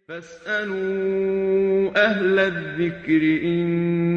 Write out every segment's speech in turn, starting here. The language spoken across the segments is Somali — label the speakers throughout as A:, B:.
A: فاسألوا أهل الذكر إن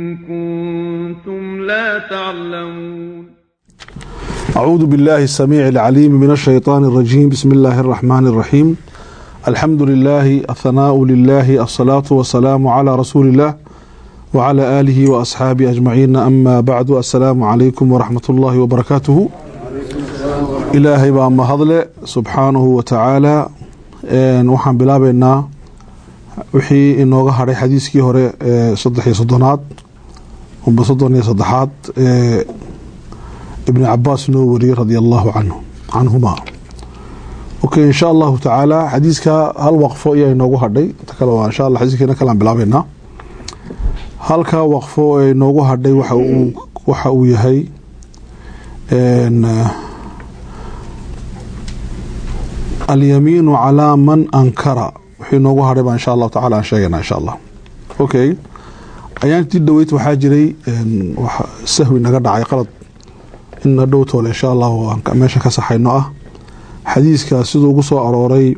A: كنتم لا تعلمون.
B: أعوذ بالله السميع العليم من الشيطان الرجيم. بسم الله الرحمن الرحيم. الحمد لله، الثناء لله، الصلاة والسلام على رسول الله وعلى آله وأصحابه أجمعين. أما بعد، السلام عليكم ورحمة الله وبركاته. إلهي بأما هضل سبحانه وتعالى waxaan bilaabaynaa wixii inooga hadhay xadiiskii hore ee 33aad amba 33aad ee ibn Abbas noo wariyay radiyallahu anhuma. Okay, insha Allah ta'ala xadiiska hal waqfo iyo inoogu hadhay takala waa insha Allah xadiiskeena kala bilaabaynaa. halka waqfo ee inoogu hadhay waxa uu yahay اليمين على من أنكر وحين نوغو هاربا إن شاء الله تعالى شيئنا إن شاء الله. أوكي، أيان تدويت وحاجري سهوي نقرد عي قلط إن دوتول إن شاء الله وماشا كسحيناه حديث كاسدو قصو أروري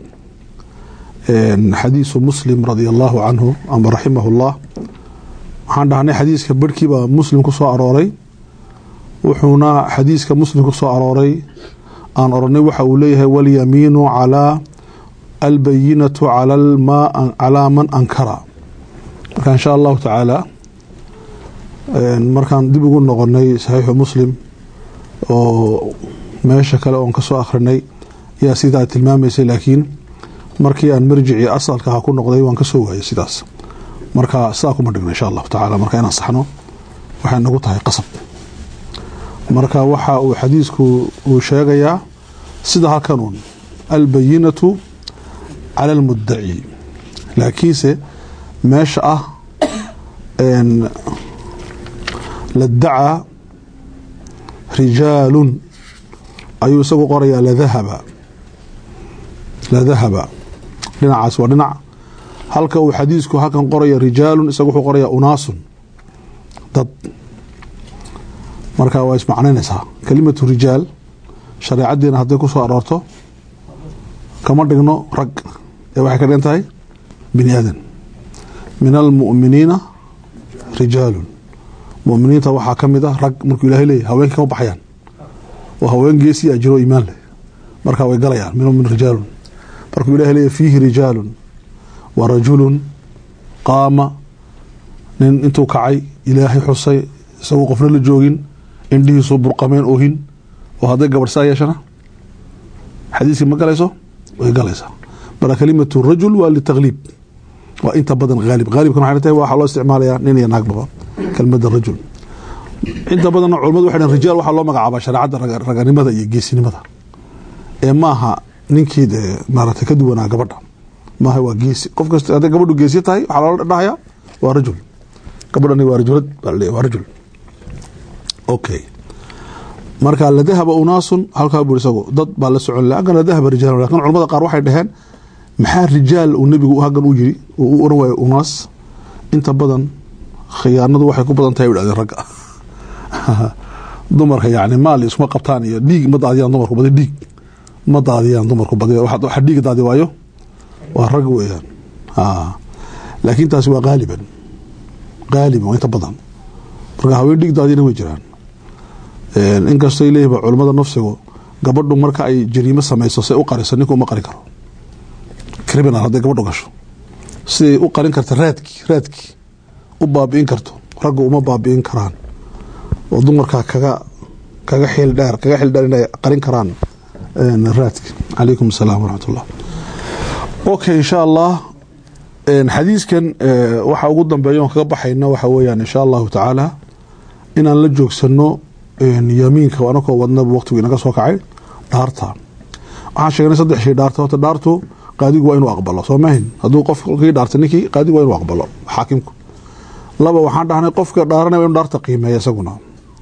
B: حديث مسلم رضي الله عنه أم رحمه الله. عندنا حديث كبركي مسلم قصو أروري وحونا حديث كمسلم قصو أروري aan oranay waxa uu leeyahay wal yamiinu ala al bayyinatu ala al ma ala man ankara. marka insha Allah ta'ala markaan dib ugu noqonay sahih muslim oo meesha kale oo ka soo akhrinay yaa sidaa tilmaamayay, laakiin markii aan marjici asalka ku noqday waan ka soo waayay sidaas. marka saa kuma dhigno insha Allah ta'ala marka inaan saxno waxaan nagu tahay qasab. marka waxa uu xadiisku uu sheegayaa sida halkan albayinatu ala almuddaci, laakiinse meesha ah laddaca rijaalun ayuu isagu qorayaa ladahaba dhinacaas waa dhinac. halka uu xadiisku halkan qoraya rijaalun isagu wuxuu qorayaa unaasun dad. marka waa ismacnaynaysaa kelimatu rijaal shareecadiina hadday ku soo aroorto kama dhigno rag ee waxay ka dhigan tahay bini aadan. min almu'miniina rijaalun, mu'miniinta waxaa ka mid ah rag. markuu ilaahay leeyahay haweenka kama baxayaan, waa haween geesi ajiro iimaan leh, marka way galayaan min rijaalun. markuu ilaahay leeyahay fiihi rijaalun wa rajulun qaama, nin intuu kacay ilaahay xusay isagoo qofna la joogin indhihiisu burqameen oohin, oo hadday gabadh saa yeeshana xadiiskii ma galayso way galaysaa. marka kelimatu rajul waa litagliib, waa inta badan haalibkan waxay tahay waxaa loo isticmaalayaa nin iyo naagba kelmadda rajul. inta badan culimadu waxay dhahan rijaal waxaa loo magacaabaa shareecadda raganimada iyo geesinimada ee maaha ninkii maaragtay ka duwanaa gabadha maaha, waa geesi. qof kasta hadday gabadhu geesi tahay waxaa loola dhahayaa waa rajul, gabadhani waa rajulad waa rajul. okay, marka la dahaba unaasun halkaa buu isagu dad baa la socon laakiin la dahaba rijaal. laakiin culimada qaar waxay dhaheen maxaa rijaal uu nabigu hagan u yiri oo u oran waayo unaas? inta badan khiyaanadu waxay ku badan tahay wadaad rag dumarka yaani maal isma qabtaan iyo dhiig ma daadiyaan dumarku badan, dhiig ma daadiyaan dumarku badan, waxa dhiig daadi waayo waa rag weeyaan. laakiin taasi waa qaaliban inta badan marka haween dhiig daadina way jiraan. inkastoo ay leeyihiin culimada nafsigu gabadhu marka ay jariimo samayso say u qariso ninku uma qarin karo. criminal hadday gabadhu gasho siday u qarin karta raadki u baabi'in karto raggu uma baabi'in karaan, oo dumarka kaga xil dheer inay qarin karaan raadki. calaykum assalaam waraxmatullah. okay, insha Allah xadiiskan waxa ugu dambeeyo kaga baxayna waxa weeyaan insha Allah ta'ala inaan la joogsano yamiinka waana ko wadna waqtigu inaga soo kacay dhaarta. waxaan sheegnay saddex shay dhaarta. dhaartu qaadigu waa inuu aqbalo, soo maahin hadduu qofkii dhaartay ninkii qaadigu waa inuu aqbalo xaakimku. laba waxaan dhahnay qofka dhaaranaya inuu dhaarta qiimeeyo isaguna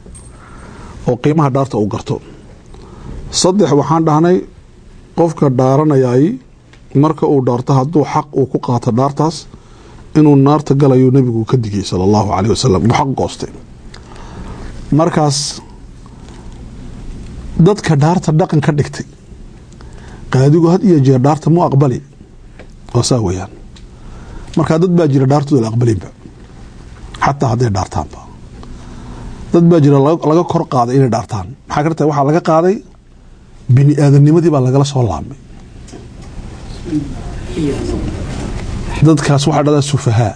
B: oo qiimaha dhaarta uu garto. saddex waxaan dhahnay qofka dhaaranayay marka uu dhaarto hadduu xaq uu ku qaato dhaartaas inuu naarta galayo nabigu ka digay sallallahu alayhi wasallam uu xaq goostay. markaas dadka dhaarta dhaqan ka dhigtay qaadigu had iyo jeer dhaarta mu aqbali oo saa weeyaan marka dad baa jira dhaartooda la aqbalinba xataa hadday dhaartaanba dad baa jira laga kor qaaday inay dhaartaan maxaa ka tahay waxaa laga qaaday bini aadamnimadii baa lagala soo laabmay dadkaas waxaa dhahdaa sufahaa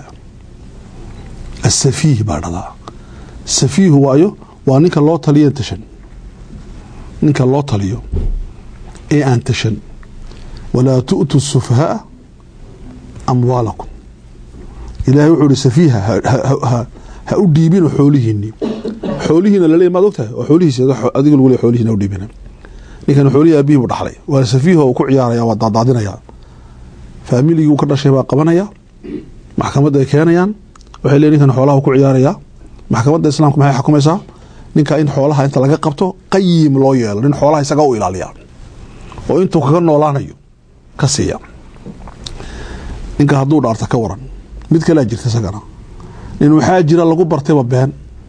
B: asafiih baa dhahdaa safiihu waayo waa ninka loo taliyo tashan ninka loo taliyo ee aan tashan walaa tu'tu sufahaa amwaalakum ilaahay wuxuu ihi safiiha ha u dhiibin xoolihiina laleeyahy maad ogtahay oo xoolihiisa adiga lagu leeyahay xoolihiina u dhiibina ninkan xoolihii aabihii buu dhaxlay waa safiiha uu ku ciyaaraya waa daadaadinaya faamiligii uu ka dhashay baa qabanaya maxkamadda ay keenayaan waxay leeyihin ninkan xoolaha ku ciyaaraya maxkamadda islaamku maxay xukumaysaa ninka in xoolaha inta laga qabto qayim loo yeelo nin xoolaha isaga u ilaaliya oo intuu kaga noolaanayo ka siiya ninka hadduu dhaarta ka waran mid kalea jirta isagana nin waxaa jira lagu bartayba been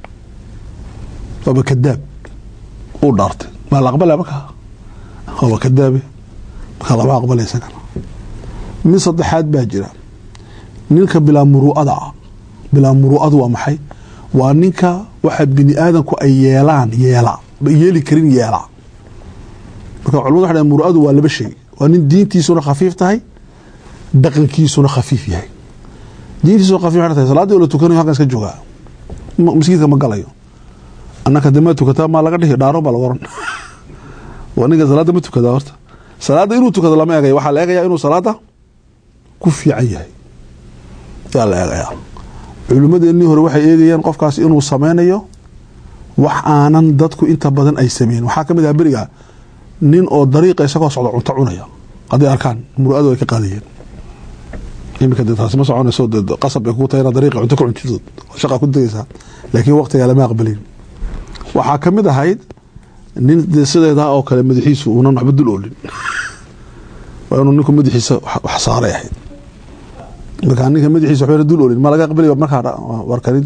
B: waaba kadaab uu dhaartay maa la aqbalaya markaa waaba kadaabe markaa lama aqbalaya isagana mid saddexaad baa jira ninka bilaa muruu'ada ah bilaa muruu'adu waa maxay waa ninka waxa bini aadanku ay yeeli karin yeela marka culimadu waxay dhahaan muruu'adu waa laba shay waa nin diintiisuna khafiif tahay dhaqankiisuna khafiif yahay diintiisuna khafiif tahay salaadii la tukanayo halkan iska joogaa masjidka ma galayo annaka dama tukataa ma laga dhihi dhaaro baa la waran waa ninka salaada ma tukada horta salaada inuu tukado lama eegayo waxaa la eegayaa inuu salaada ku fiican yahay yaa la eegayaa culimadeennii hore waxay eegayeen qofkaas inuu sameynayo wax aanan dadku inta badan ay sameyn waxaa ka mid ah beriga nin oo dariiqa isagoo socda cunto cunaya hadday arkaan muru'adu ay ka qaadayeen iminka dee taasi ma soconayso qasab ay kugu tahay inaad dariiqa cunto ka cuntid shaqa ku degaysaa laakiin waqtigaa lama aqbalin waxaa ka mid ahayd nin dee sideedaa oo kale madaxiisu uunan waxba dul oolin waa inuu ninku madaxiisa wax saaray ahayd markaa ninka madaxiisa waxbayna dul oolin ma laga aqbalaya markaa warkanid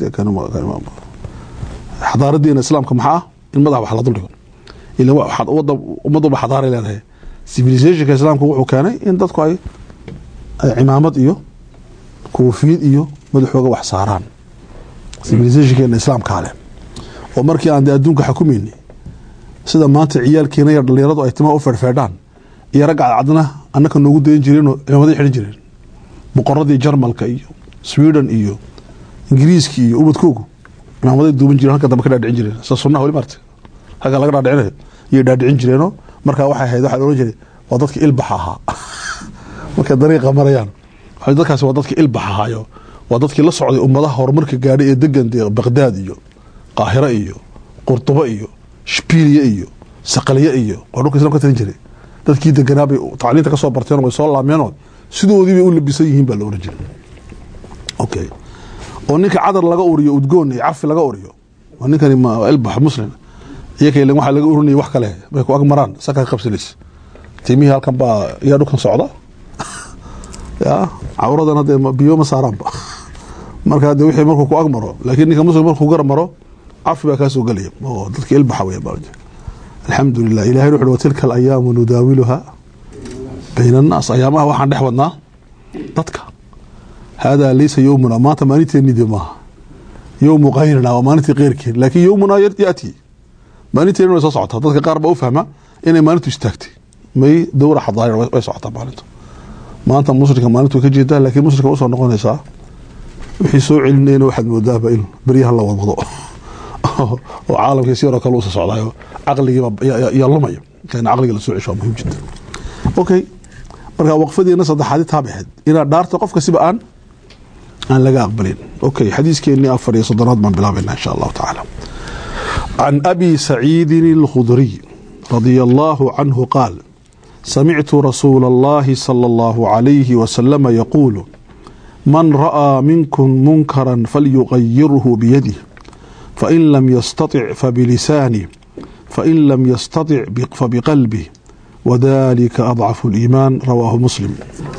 B: xadaaradeena islaamka maxaa ah in madax wax la dul dhigo ila ummadduba xadaaray leedahay civilizationka islaamka wuxuu keenay in dadku ay cimaamad iyo koofiyad iyo madaxooga wax saaraan civilizationkeena islaamkaa leh oo markii aan dee adduunka xukumayni sida maanta ciyaalkeena iyo dhalinyaradu ay timaha u feedhfeedhaan iyo ragga cadcadna annaka noogu dayan jireenoo cimaamaday xidhan jireen boqoradii jarmalka iyo sweden iyo ingiriiski iyo ubadkoogu cimaamaday duuban jireen halka dambe ka dhaadhicin jireen sida sunnaha weli maarta halka laga dhaadhicinayo iyo dhaadhicin jireenoo markaa waxay ahayd waxaa la oran jiray waa dadka ilbaxa ahaa markay dariiqa marayaan dadkaasi waa dadka ilbax ahaayo waa dadkii la socday ummadaha horumarka gaadhay ee degan dee baqdaad iyo qaahira iyo qurtuba iyo shbiiliya iyo saqaliya iyo waa dhulka islam ka talin jiray dadkii deganaabay tacliinta ka soo barteen way soo laameenoo sidoodii bay u labisan yihiin baa la oran jiray okay oo ninka cadar laga uriyo udgoon iyo cafi laga uriyo waa ninkani ilbax muslim iyaka ilan waxaa laga urinaya wax kale bay ku ag maraan saka qabsanaysa tiimihii halkan baa yaa dhulkan socda ya cawradana dee biyo ma saaraanba markaa dee wixii markuu ku ag maro laakiin ninka muslim markuu gar maro cafi baa kaa soo gelaya oo dadka ilbaxa weya alxamdulilah ilahay wuxu watilka alayaamu nudaawiluha bayna annaas ayaamaha waxaan dhex wadnaa dadka haadaa laysa yowmuna maanta maalinteennidi maaha yowmu kayrina waa maalintii keyrkeen laakiin yowmunaa yaati maalinteeni way soo socotaa dadka qaar baa u fahma inay maalintu istaagtay may dowra xadaayir way socotaa maalintu maanta muslimka maalintu ka jeedaa laakiin muslimka usoo noqonaysaa wixii soo celinayna waxaad moodaaba in beryaha la wadwado oo caalamkii si yaroo kale usa socdaayo caqligiiba yaa lumaya in caqliga la soo cesho waa muhiim jiddan okay marka waqfadeena saddexaadi taabaxeed inaad dhaarta qofka siba aan laga aqbalin okay xadiiskeenii 4 baan bilaabaynaa insha allahu tacaala عن أبي سعيد الخدري رضي الله عنه قال سمعت رسول الله صلى الله عليه وسلم يقول من رأى منكم منكرا فليغيره بيده فإن لم يستطع فبلسانه فإن لم يستطع فبقلبه وذلك أضعف الإيمان رواه مسلم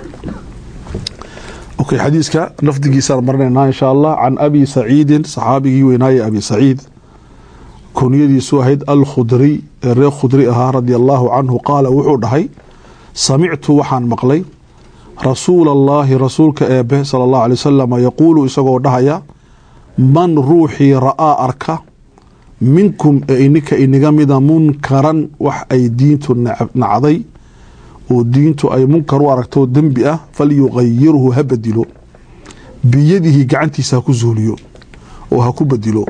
B: أوكي حديثك نفدق سار مرنا إن شاء الله عن أبي سعيد صحابي ويناي أبي سعيد كونيديisu ahayd alkhudri ee reer khudri ahaa radi allaahu canhu qaala wuxuu dhahay samictu waxaan maqlay rasuul allahi rasuulka eebe sala allahu alay wasalam yaquulu isagoo dhahaya man ruuxii ra'aa arka minkum ee ininka iniga mida munkaran wax ay diintu nacday oo diintu ay munkar u aragto dembi ah falyuqayirhu ha bedilo biyadihi gacantiisa ha ku zuuliyo oo ha ku bedilo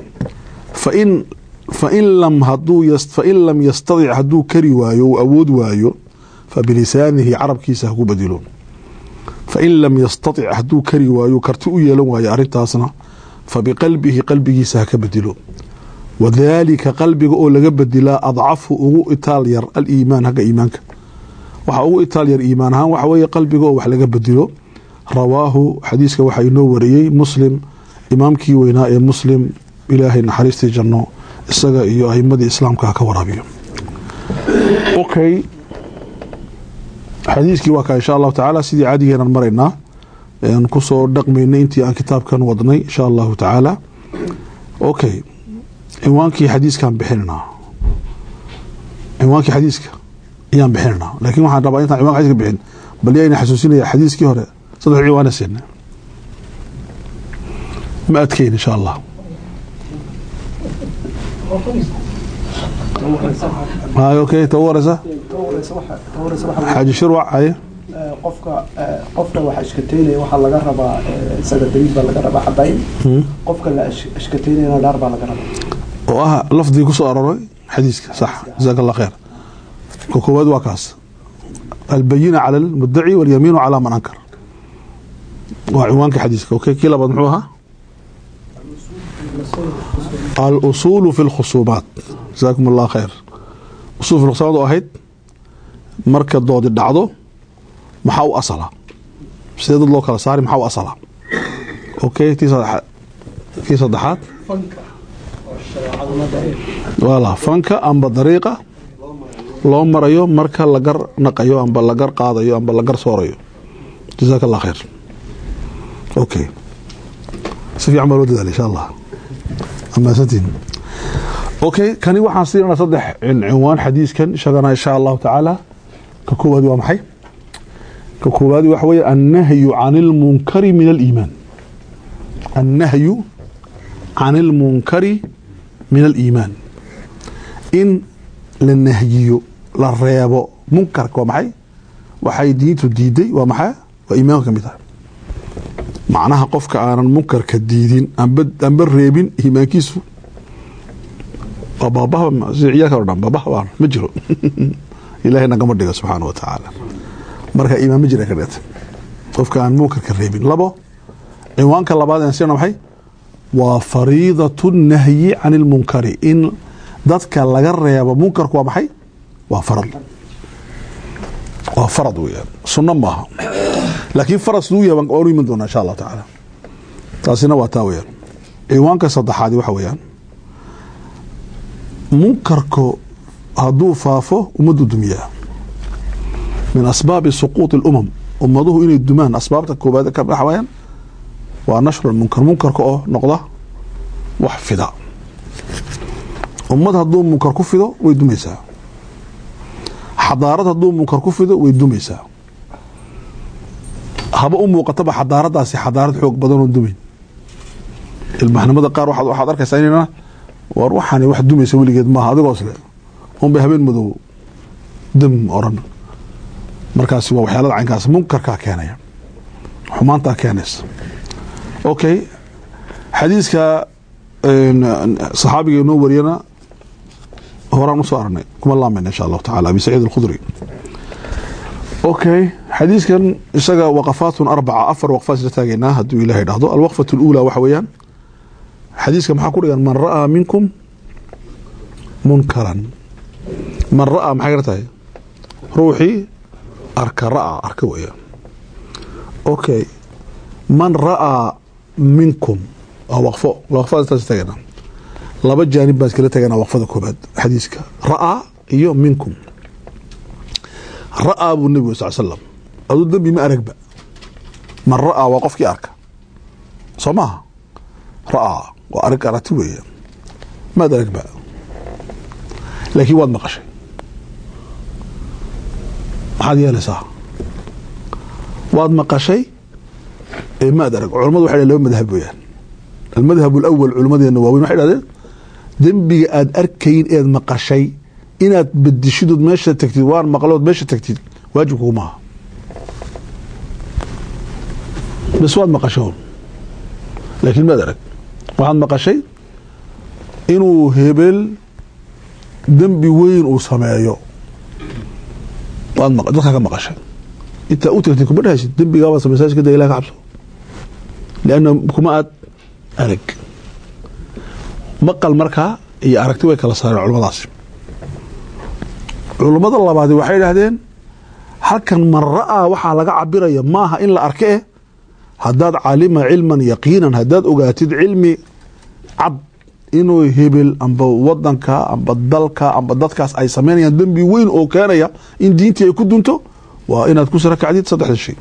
B: fain lam yastadic hadduu kari waayo uu awood waayo fabilisaanihi carabkiisa ha ku bedilo fain lam yastatic hadduu kari waayo karti u yeelan waayo arrintaasna fabiqalbihi qalbigiisa ha ka bedilo wadaalika qalbiga oo laga bedilaa adcafu ugu itaal yar aliimaan hagga iimaanka waxa ugu itaal yar iimaan ahaan waxa weeye qalbiga oo wax laga bedilo rawaahu xadiiska waxaa inoo wariyey muslim imaamkii weynaa ee muslim ilaahay naxariistii janno isaga iyo ahimadii islaamka ha ka waraabiyo okay xadiiskii waa kaa insha allahu tacaala sidii cadigeenan maraynaa aan kusoo dhaqmaynay intii aan kitaabkan wadnay insha allahu tacaala okay cinwaankii xadiiskaan bixinanaa cinwaankii xadiiska ayaan bixinanaa laakiin waxaan rabaa intaan cinwanka xadiiska bixin bal yaa ina xasuusinaya xadiiskii hore 3 cinwaana siina ma adkeyn insha allah اوكي تورثه حاجه شروع هي
C: qofka waxa iskateynaya waxa laga rabaa isaga daliil baa laga rabaa xabayn qofka la iskateynaya dhaar baa laga rabaa
B: oo ah lafdi ku soo aroray xadiiska sax jazakallahu khair كوكواد واكاس البينة على المدعي واليمين على من أنكر وعنوانك حديثك اوكي كلا بنحوها الأصول في الخصومات جزاكم الله خير أصول في الخصومات واحد مركز ضوء الدعضو محاو أصلا سيد الله كلا صاري محاو أصلا اوكي في صدحات ولا فنكا أم بطريقة loo marayo marka la gar naqayo amba la gar qaadayo amba la gar soorayo jazakallahu khair okay safi amal wada insha Allah amma satin okay kani waxaan siinaa saddex cinwaan xadiiskan shaqana insha Allah taala ka koowaad waa maxay ka koowaad waxa weeye an-nahyu 'anil munkari min al-iiman an-nahyu 'anil munkari min al-iiman in للنهيو للريابو منكر ومحي وحي دينتو ديدي ومحي وإيمانك كميتا معناها قفك آنا المنكر كديدين أم بالريبين إيمانكيسو وبابا زعياك وردان بابا مجرو إلهي نقم الدقاء سبحانه وتعالى مركا إيمان مجرى كريت قفك آنا المنكر كالريبين لابو إيمانك اللباد ينسينا محي وفريضة النهي عن المنكر إن dadka laga reebo munkarku waa maxay waa farad weeyaan sunna maaha laakiin faras uu yahay oo iman doona insha Allah taala taasina waa taa weeyaan ciwaanka saddexaad waxa weeyaan munkarku haduu faafo umadu dumiya min asbaab suquut al-umam ummaduhu inay dumaan asbaabta koobaad ka baxayaan waa nashr al-munkar munkarku oo noqda wax fida ummad haduu munkar ku fido way dumaysaa xadaarad haduu munkar ku fido way dumaysaa haba u muuqataba xadaaradaasi xadaarad xoog badan oo dumin ilmahnimada qaar waxaad arkaysaa inayna war waxaan wax dumaysa waligeed maaha adigoo isle on bay habeen madow dam oran markaasi waa waxyaalaha caynkaas munkarka keenaya xumaanta keenaysa okay xadiiska صحابي نو ورينا هوران سو ارني كما الله من ان شاء الله تعالى ابي سعيد الخدري اوكي حديث كان اسغا وقفات 4 وقفات تاغينا هدو الهي دحدو الوقفه الاولى وحويان حديث كان ما كوريان من راى منكم منكرا من راى ما حيرتاي روحي ارك ويا اوكي من راى منكم وقفة تستغنى لابد جانب بس كلا تغنى وقفة كوباد حديثك رأى إيو منكم رأى أبو النبي صلى الله عليه وسلم أدو الدنبي ما أرقب من رأى وقفك أرك صماها رأى وأرك أرتوية ما أرقب لكن واد مقشي هذه لسا waad maqashay ما أدرك علماء waxay laba madhab weeyaan المذهب الأول علماءنا waaweyn waxay dhahdeen dambiga aad arkayn eed maqashay inaad bedishidod meesha tagtid waan maqlood meesha tagtid waajib kuma aha bas waad maqashoon laakiin ma adarag waxaad maqashay inuu hebel dambi weyn uu sameeyo waad dadka ka maqashay inta u tagtid kuma dhahaysid dambigaaba samaysaa iska day ilaa ka cabso لأنه كما أرق مقال مركا هي أرقتي ويكلا صار علماء داسم علماء الله بعد وحيد هذين هل كان من رأى وحا لقى عبيريا ماها إلا أركئه هداد عالم علما يقينا هداد أقاتد علمي عبد إنه يهبل أم بوضنك أم بدلك أم بددكاس أي سمين يندم بوين أو كان يا إن دينتي يكون دونتو وإن تكسرك عديد صدح الشيء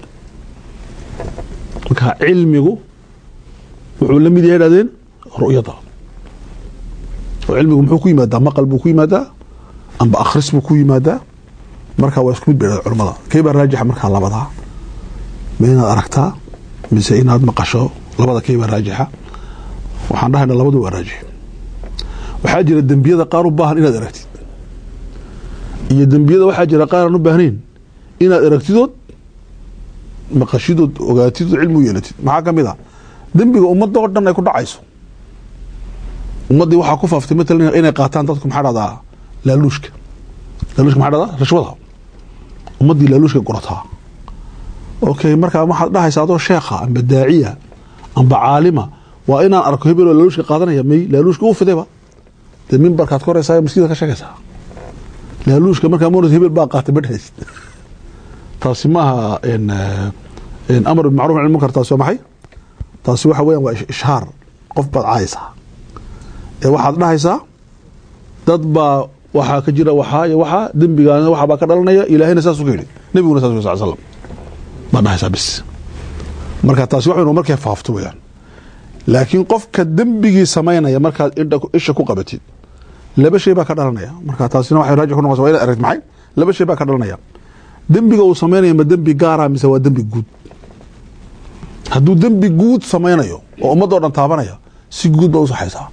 B: marka cilmigu wuxuu la mid yahay dadeen ru'yada oo cilmigu muxuu ku yimaadaa maqal buu ku yimaadaa amba akhris buu ku yimaadaa marka waa isku mid bay culimada kayba raajixa marka labada meena aragtaa mise inaad maqasho labada kayba raajixa waxaan dhahaynaa labadu waa raajix waxaa jira dambiyada qaar u baahan inaad aragtid iyo dambiyada waxaa jira qaar aan u baahnayn inaad aragtidood maqashidood ogaatid cilmu yeelatid maxaa kamid ah dambiga ummadda oo dhan ay ku dhacayso ummadii waxaa ku faaftay matalan inay qaataan dadku maxaa dhahdaa laaluushka maxaa dhahdaa rashwada ummadii laaluushka gurataa okay markaa waxaad dhahaysaa adoo sheekha amba daaciya amba caalima waa inaan arko hebel oo laaluushka qaadanaya may laaluushka u fidayba dee mimbarkaad koraysaa maskiida ka sheegaysaa laaluushka markaa moonad hebel baa qaatay badhaysid taasi maaha amar bilmacruuf nahy munkar taasi waa maxay taasi waxa weeyaan waa ishhaar qof baad caayaysaa ee waxaad dhahaysaa dad baa waxaa ka jira waxaa iyo waxaa dembigaana waxaa baa ka dhalanaya ilaahayna saasuu ka yidhi nebiguna saas sal slam baad dhahaysaa bis marka taasi waxaynu markay faafto weeyaan laakiin qofka dembigii samaynaya markaad isha ku qabatid laba shay baa ka dhalanaya marka taasina waxay raajix ku noqonaysaa waa inaad aragtid maxay laba shay baa ka dhalanaya dembiga uu samaynayo ma dembi gaara mise waa dembi guud hadduu dembi guud samaynayo oo ummadoo dhan taabanaya si guud baa u saxaysaa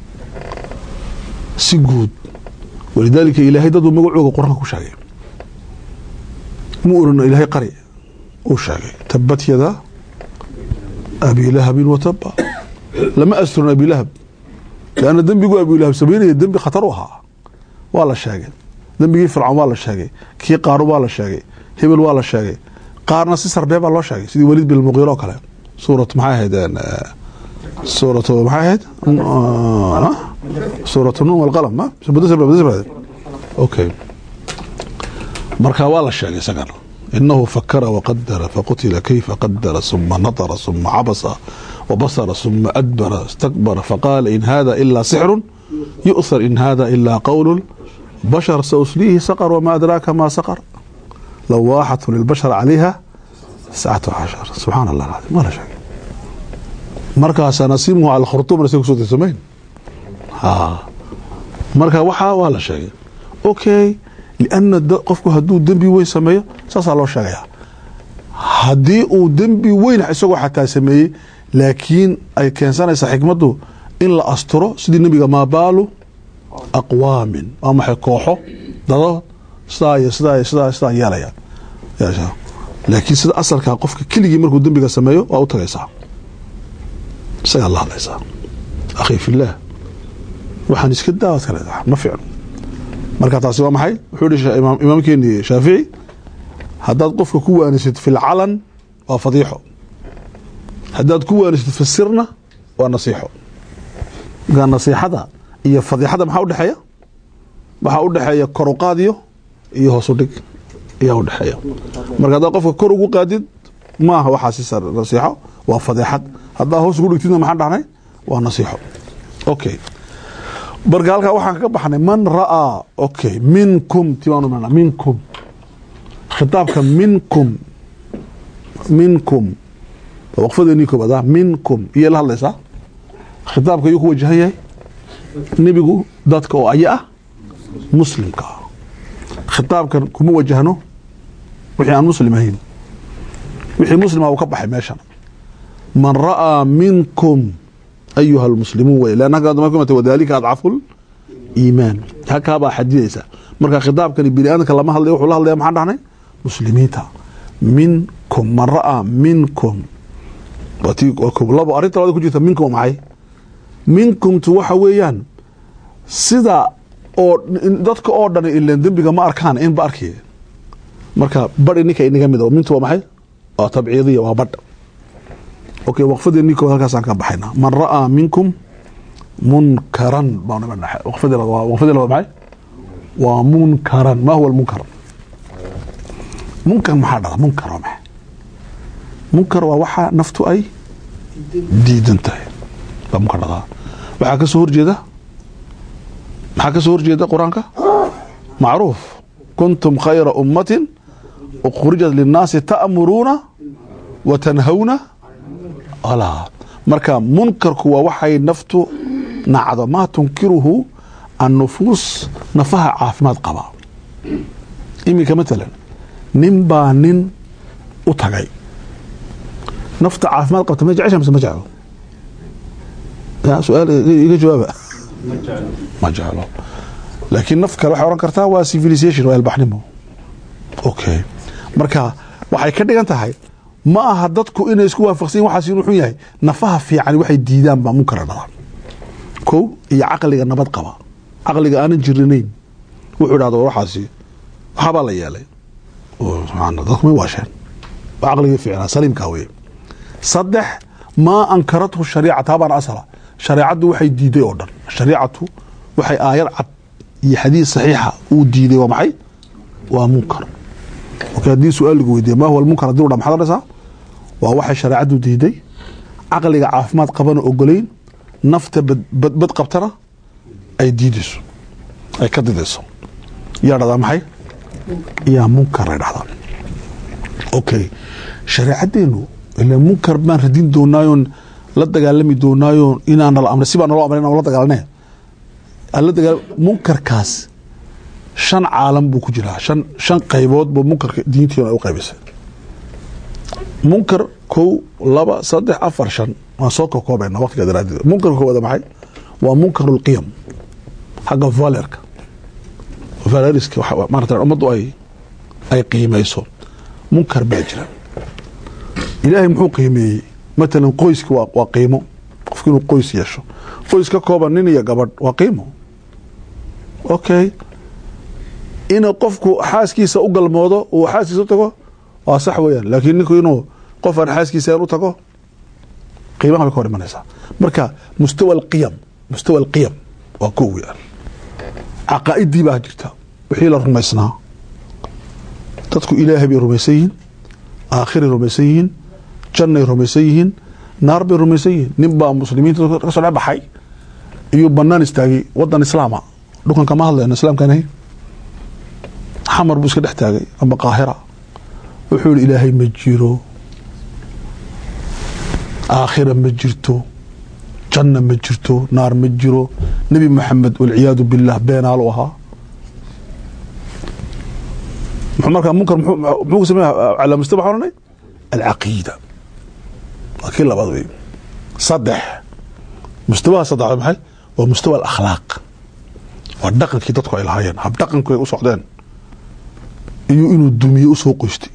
B: si guud walidaalika ilaahay daduu magacooga qur-aanka ku sheegay mu orana ilaahay qari uu sheegay tabat yada abi lahabin wataba lama asturin abi lahab lanna dembigu abi lahab samaynaya dembi khatar u ahaa waa la sheegay dembigii fircawn waa la sheegay kii qaaru waa la sheegay hebel waa la sheegay qaarna si sarbee baa loo sheegay sidii waliid bin muqiir oo kale suurat maxay ahayd suuratu maxay ahayd suuratu nuun walqalam ma okay marka waa la sheegay isagana inahu fakara waqadara faqutila kayfa qadara suma nadara suma cabasa وبصر ثم أدبر استكبر فقال إن هذا إلا سحر يؤثر إن هذا إلا قول بشر سأسليه سقر وما أدراك ما سقر لواحة للبشر عليها 19 سبحان الله العظيم ولا شيء مركا سنسيمه على الخرطوم نسيك صوت السمين مركا وحا ولا شيء أوكي لأن قفكو هدو دنبي وين سميه ساسا لو شيء هدي ودنبي وين حسوه حتى سميه لكن أي كانسانيسا حكمته إن لا أستره سيدي النبي ما باله أقوام أما حكوحه ضد سدا يالا يا شا لكن سيد أصل كان قفك كل يجي مركو دنبي سمايو أو تغيسا سي الله ليس أخي في الله وحن يسكدا وكذا ما فعل مركا تاسي waa maxay wuxuu dhashay imaamkeeni Shaafici hadaad qofka ku waanisid fil calan waa fadiixo hadaad ku waanisid fi sirna waa nasiixo gaan nasiixada iyo fadiixada maxaa u dhaxeeya waxa u dhaxeeya kor u qaadiyo iyo hoos u dhig iyo u dhaxeeya marka hadaad qofka kor ugu qaadid ma aha waxa si sar nasiixo waa fadiixad hadaad hoos ugu dhigtid maxaa dhaxnay waa nasiixo okay برقالك waxaan ka baxnay man raa okay minkum tibaanu mana minkum khitaabka minkum waqfadani ku bada minkum iyo la hadlaysa khitaabka uu ku wajahayay nabigu dadka oo aya muslimka khitaabkan kuma wajahno wixii aan muslim ahayn wixii muslima uu ka baxay meeshan man ra'aa minkum ayuha almuslimuun way laana hadda wadaalika adcaful iimaan halkaa baa xadidaysa marka khitaabkani bini'aadamka lama hadlayo wuxuu la hadlaya maxaan dhahnay muslimiinta minkum man ra'aa minkum labo arrinta labada ku jirta minkum maxay minkumtu waxa weeyaan sida oo dadka oo dhan ileen dembiga ma arkaan in ba arkay marka badh ninka inaga mid oo mintu waa maxay waa tabciidiya waa badh okay waqfadii ninka halkaas aan ka baxayna man ra'aa minkum munkaran baana waqfadii waa maxay waa munkaran ma huwa almunkar munkar maxaa dhada munkar waa maxay munkar waa waxa naftu ay diidan tahay baa munkar dhada waxaa ka soo horjeeda quraanka macruuf kuntum khayra ummatin ukhrijat linnaasi ta'muruuna wa tanhawna alaa marka munkarku waa waxay naftu nacdo maa tunkiruhu annufuus nafaha caafimaad qaba iminka matalan nin baa nin u tagay nafta caafimaad qabta ma jecesha mise ma jeclo su-aal iga jawaaba ma jeclo laakiin naf kale waxay oran kartaa waa civilization waa ilbaxnimo okay marka waxay ka dhigan tahay ma aha dadku inay isku waafaqsan yihiin waxaas inuu xun yahay nafaha fiican waxay diidaan baa munkar dhada kow iyo caqliga nabad qaba caqliga aanan jirinayn wuxuu dhahdo waxaasi waxbaa la yeelay subxaana dadku may waasheen waa caqligii fiicnaa saliimkaa weye saddex maa ankarathu shariicata habaan asala shareecaddu waxay diiday oo dhan shariicatu waxay aayad cad iyo xadiis saxiixa uu diiday waa maxay waa munkar okay haddii su-aal lagu weydiiya ma huwa almunkar haddii u dha maxaad odhanaysaa waa waxay shareecaddu diiday caqliga caafimaad qabana ogolayn nafta bad qabtana ay diidayso ay ka didayso yaa dhahdaa maxay yaa munkar ay dhahdaa okay shareecaddeenu ilaa munkar baan radin doonaayoon la dagaalami doonaayo inaan nala amray si baa naloo amray inaan la dagaalanay alla dagaal munkarkaas 5 caalam buu ku jiraa 5 qaybood buu munkarka diinteena u qaybisay munkar 1 2 3 4 5 waa soo koobayna waqtiga daraadid munkarka wada maxay waa munkarul qiyam xaga valeriska waxa maarta umadu ay qiimayso munkar baa jira ilaahay muxuu qiimeeyay مثلا qoyska waa qiimo qofku inuu qoys yeesho qoys ka kooban nin iyo gabadh waa qiimo okay inuu qofku xaaskiisa u galmoodo oo xaaskiisa u tago waa sax weeyaan laakiin ninku inuu qof aan xaaskiisa u tago qiimaha ka hor imanaysa marka mustawa alqiyam waa koow weeyaan aqaaidii baa jirta wixii la rumaysnaa dadku ilaahay bay rumaysan yihiin aakhiri rumaysan yihiin jannay rumaysan yihiin naar bay rumaysan yihiin nin baa muslimiinta ka soo baxay iyo banaan istaagay wadan islaama dhukan kama hadlayno islaamkan ahay xamar buu iska dhex taagay ama qaahira wuxuu yidhi ilaahay ma jiro aakhira ma jirto janna ma jirto naar ma jiro nabi maxamed walciyaadu billah beenaal u ahaa marka munkar muxuu sameeyaa ala mustawa xornay alcaqiida أكيد لا بضوي صدح مستوى صدح محي ومستوى الأخلاق والدقن كي تدخل إلى هايين هب دقن كي أصعدين إنه الدمية أسوق يشتي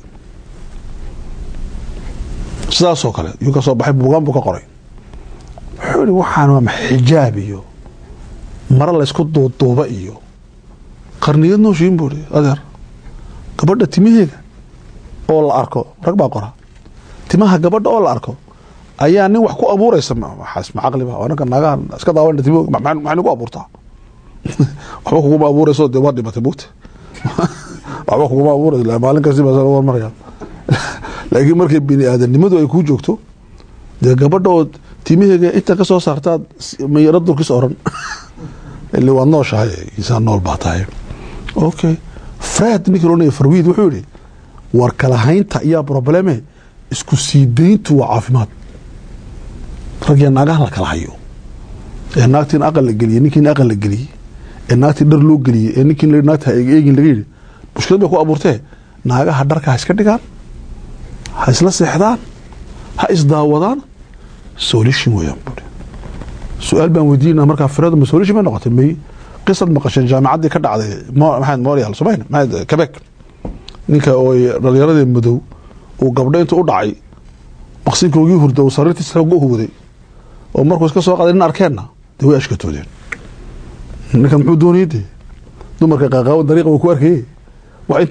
B: سدا سوكله يوكا صوب بحب بوغام بوكا قري حولي وحان وام حجابيو مرة لا يسكت دوبا إيو قرنية نوشين بوري أدر قبل تيميه أول أركو ركبا قرا timaha gabadha oo la arko ayaa nin wax ku abuuraysa waxaas ma aqli ba anaga naga iska daawan timo maxaan ku abuurtaa waxba kugu abuurayso de wadi batay buut waxba kugu abuuray la maalin kasta baa soo maraya laakiin markay bini aadanimadu ay ku joogto de gabadha oo timaheega inta ka soo saartaa meeyada durkis oran ilaa waa nooshahay insaan nool baa tahay okay Fred Nicolone Farwiid wuxuu yiri war kala haynta iyo probleme isku siideyntu waa caafimaad ragga naagaha la kala hayo naagtiin aqal la galiyo ninkiin aqal la galiyo naagtiin dhar loo galiyo ninkiin la naagta eegin laga yiri mushkilad bay ku abuurtay naagaha dharka iska dhigaan ha isla seexdaan ha isdaawadaan solution weeyaan buuri su-aal baan weydiinaa markaa firadu ma solution bay noqotay may qisad maqasheen jaamacaddii ka dhacday maxamed moorial somayn maxamed quebec ninka oo dhalinyaradii madow uu gabdho inta u dhacay maqsinkoogii hurda uu sariirtiisa xooga u huwaday oo markuu iska soo qaaday nin arkeenna dee way ashkatoodeen ninkan muxuu doonayay dee dumarka qaaqaawan dariiqa uu ku arkayey wax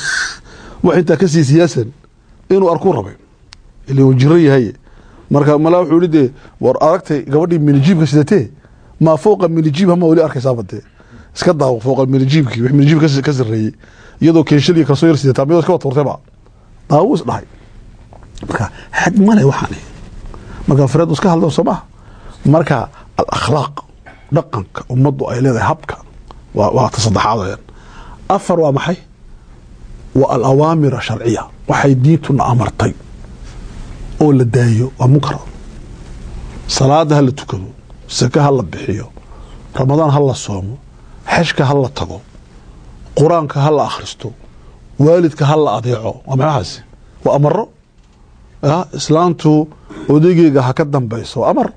B: intaa kasii siyaasan inuu arkuu rabay ilaa uu jiran yahay marka malaa wuxuu yidhi dee war aragtay gabadhii minijiibka sidatee maa fooqa minijiib hama weli arkaysaaba dee iska daawo fooqa minijiibkii wix minijiib ka sarreeyey iyadoo keeshaliya kasoo yar sidataa midoo iska waturtayba daawo is dhahay marka xad male waxaani marka fireed iska hadlo soo maaha marka al-akhlaaq dhaqanka ummaddu ay leedahay habka waa ta saddexaad weyaan afar waa maxay waa al-awaamir sharciya waxay diintuna amartay oo la daayo waa munkar salaada ha la tukado saka ha la bixiyo ramadaan ha la soomo xajka ha la tago qur-aanka ha la akhristo waalidka ha la adeeco waa maxahaasi waa amaro islaantu odaygeega ha ka dambayso amar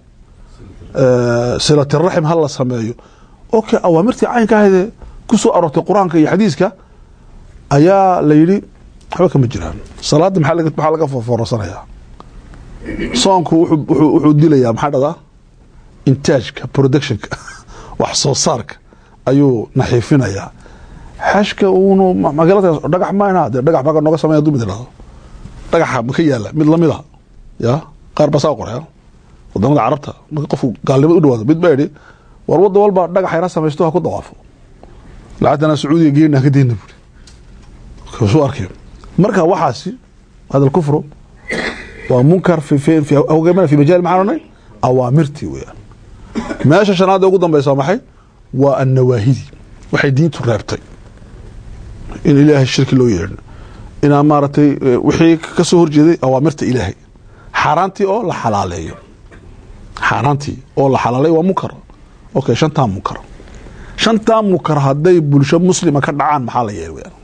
B: silatiraxim ha la sameeyo okay awaamirtii caynka ahaydee ku soo aroortay qur-aanka iyo xadiiska ayaa la yidhi waxba kama jiraan salaada maxaa laga foorasanayaa soonku wuxuu dilayaa maxaa dhadaa intaajka productionka wax soo saarka ayuu naxiifinayaa xashka uunu magaalada dhagax maayna dee dhagax maga nooga sameeya dumid idhahdo dhagaxa ma ka yaala mid lamid a ya qaar basaa qoraya wadamada carabta marka qofku gaalnimad u dhawaado mid baa yidhi war wadda walba dhagax yara samaysto ha ku dawaafo lacagtana sacuudiga geena ka deyna buuri soo arkay marka waxaasi hada kufru waa munkar fi majaal maxaa awaamirtii weeyaan meesha shanaad ugu dambaysa maxay waa an-nawaahidi waxay diintu reebtay in ilaahay shirki loo yeedho ina maaratay wixii ka soo horjeeday awaamirta ilaahay xaaraantii oo la xalaaleeyo waa munkar okay shantaa munkar hadday bulsho muslima ka dhacaan maxaa la yeelay weeyaan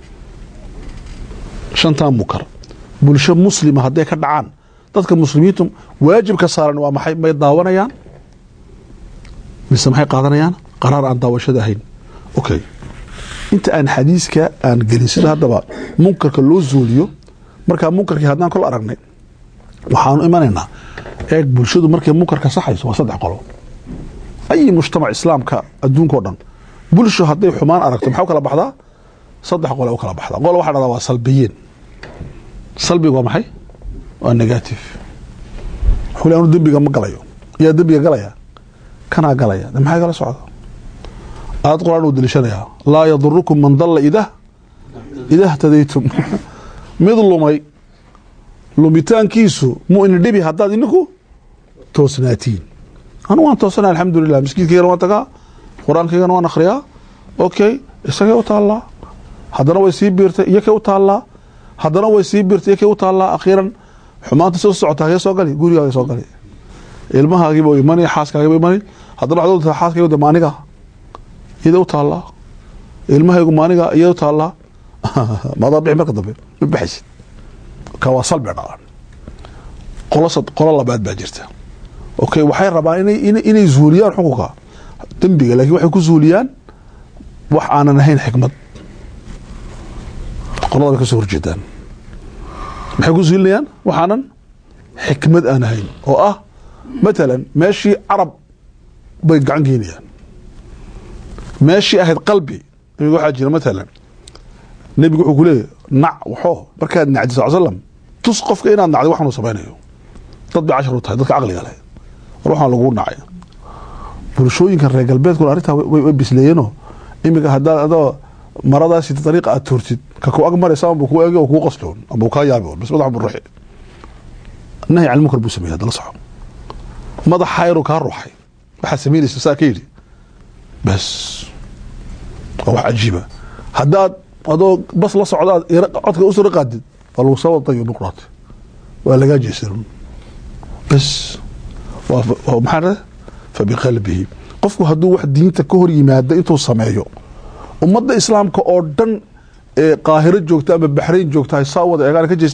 B: shantaa munkar bulsho muslima hadday ka dhacaan dadka muslimiintu waajibka saaran waa maxay may daawanayaan mise maxay qaadanayaan qaraar aan daawashada ahayn okay inta aan xadiiska aan gelin sida haddaba munkarka loo zuuliyo markaa munkarkii haddaan kol aragnay waxaanu imanaynaa eeg bulshadu markay munkarka saxayso waa 3 qolo ay mujtamac islaamka adduunka oo dhan bulsho hadday xumaan aragto maxaa kala baxdaa 3 qolo oo kala baxdaa qolo waxa dhada waa salbiyiin salbiga waa maxay waa negative xulaan dambiga ma galayo yaa dambiga galaya kana galaya maxay kala socdo aad quraan u dilishanaya la yadurukum man dalla idha tadaytum midlumay lumitaankiisu mu in dhibi hadaad ininku toosnaatiin anu waan toosnaa alxamdulillah miskiinkeena waan tagaa quraankeena waan akhriyaa okay isaga u taala hadana way sii biirtay iyaka u taala hadana way sii biirtay iyaka u taala akhiran xumaanta soo socota ay soo gali gurigaaga soo gali ilmahaagiiba way mani xaaskaagiiba mani hadana waxaad u xaaskaagiiba maaniga iyada u taala ilmahaygu maaniga iyada u taala maada bixi marka dambe bixaysid ka wasal baa qolo labaad baa jirta okay waxay rabaan inay zuuliyaan xuquuqa dambiga laakiin waxay ku zuuliyaan wax aanan ahayn xikmad qolada ka soo horjeedaan maxay ku zuulinayaan waxaanan xikmad aan ahayn oo ah مثلا ماشي عرب بيقعن جينيا ماشي أهد قلبي يقول حاجة مثلا نبي يقول له نع وحوه بركاد نعد صلى الله عليه وسلم تسقف كينا نعد واحد وسبعين تطبع 10 وتهي ذلك عقلي عليه روحنا لقول نعي برشوين كان رجال بيت كل عريتها وبسلينه إمك هذا مرضى سيت طريقة التورتي ككو أجمر يسام بكو أجي وكو قصلون أبو كايابون بس وضع بالروحي النهي عن المكر بوسمي هذا لصحه ماذا حيرك هالروحي وحسميني ساكيري بس هو عجيبة هداد هذا بس لا صعدات عطك أسر قادد فلو سوى طيب نقراط ولا جاي يسرون بس ومحرة فبقلبه قفكو هدو واحد دين تكهري مادة انتو سمايو ومدى إسلام كأردن قاهرة جوكتا ببحرين جوكتا يصاوض ايقانا كجيستان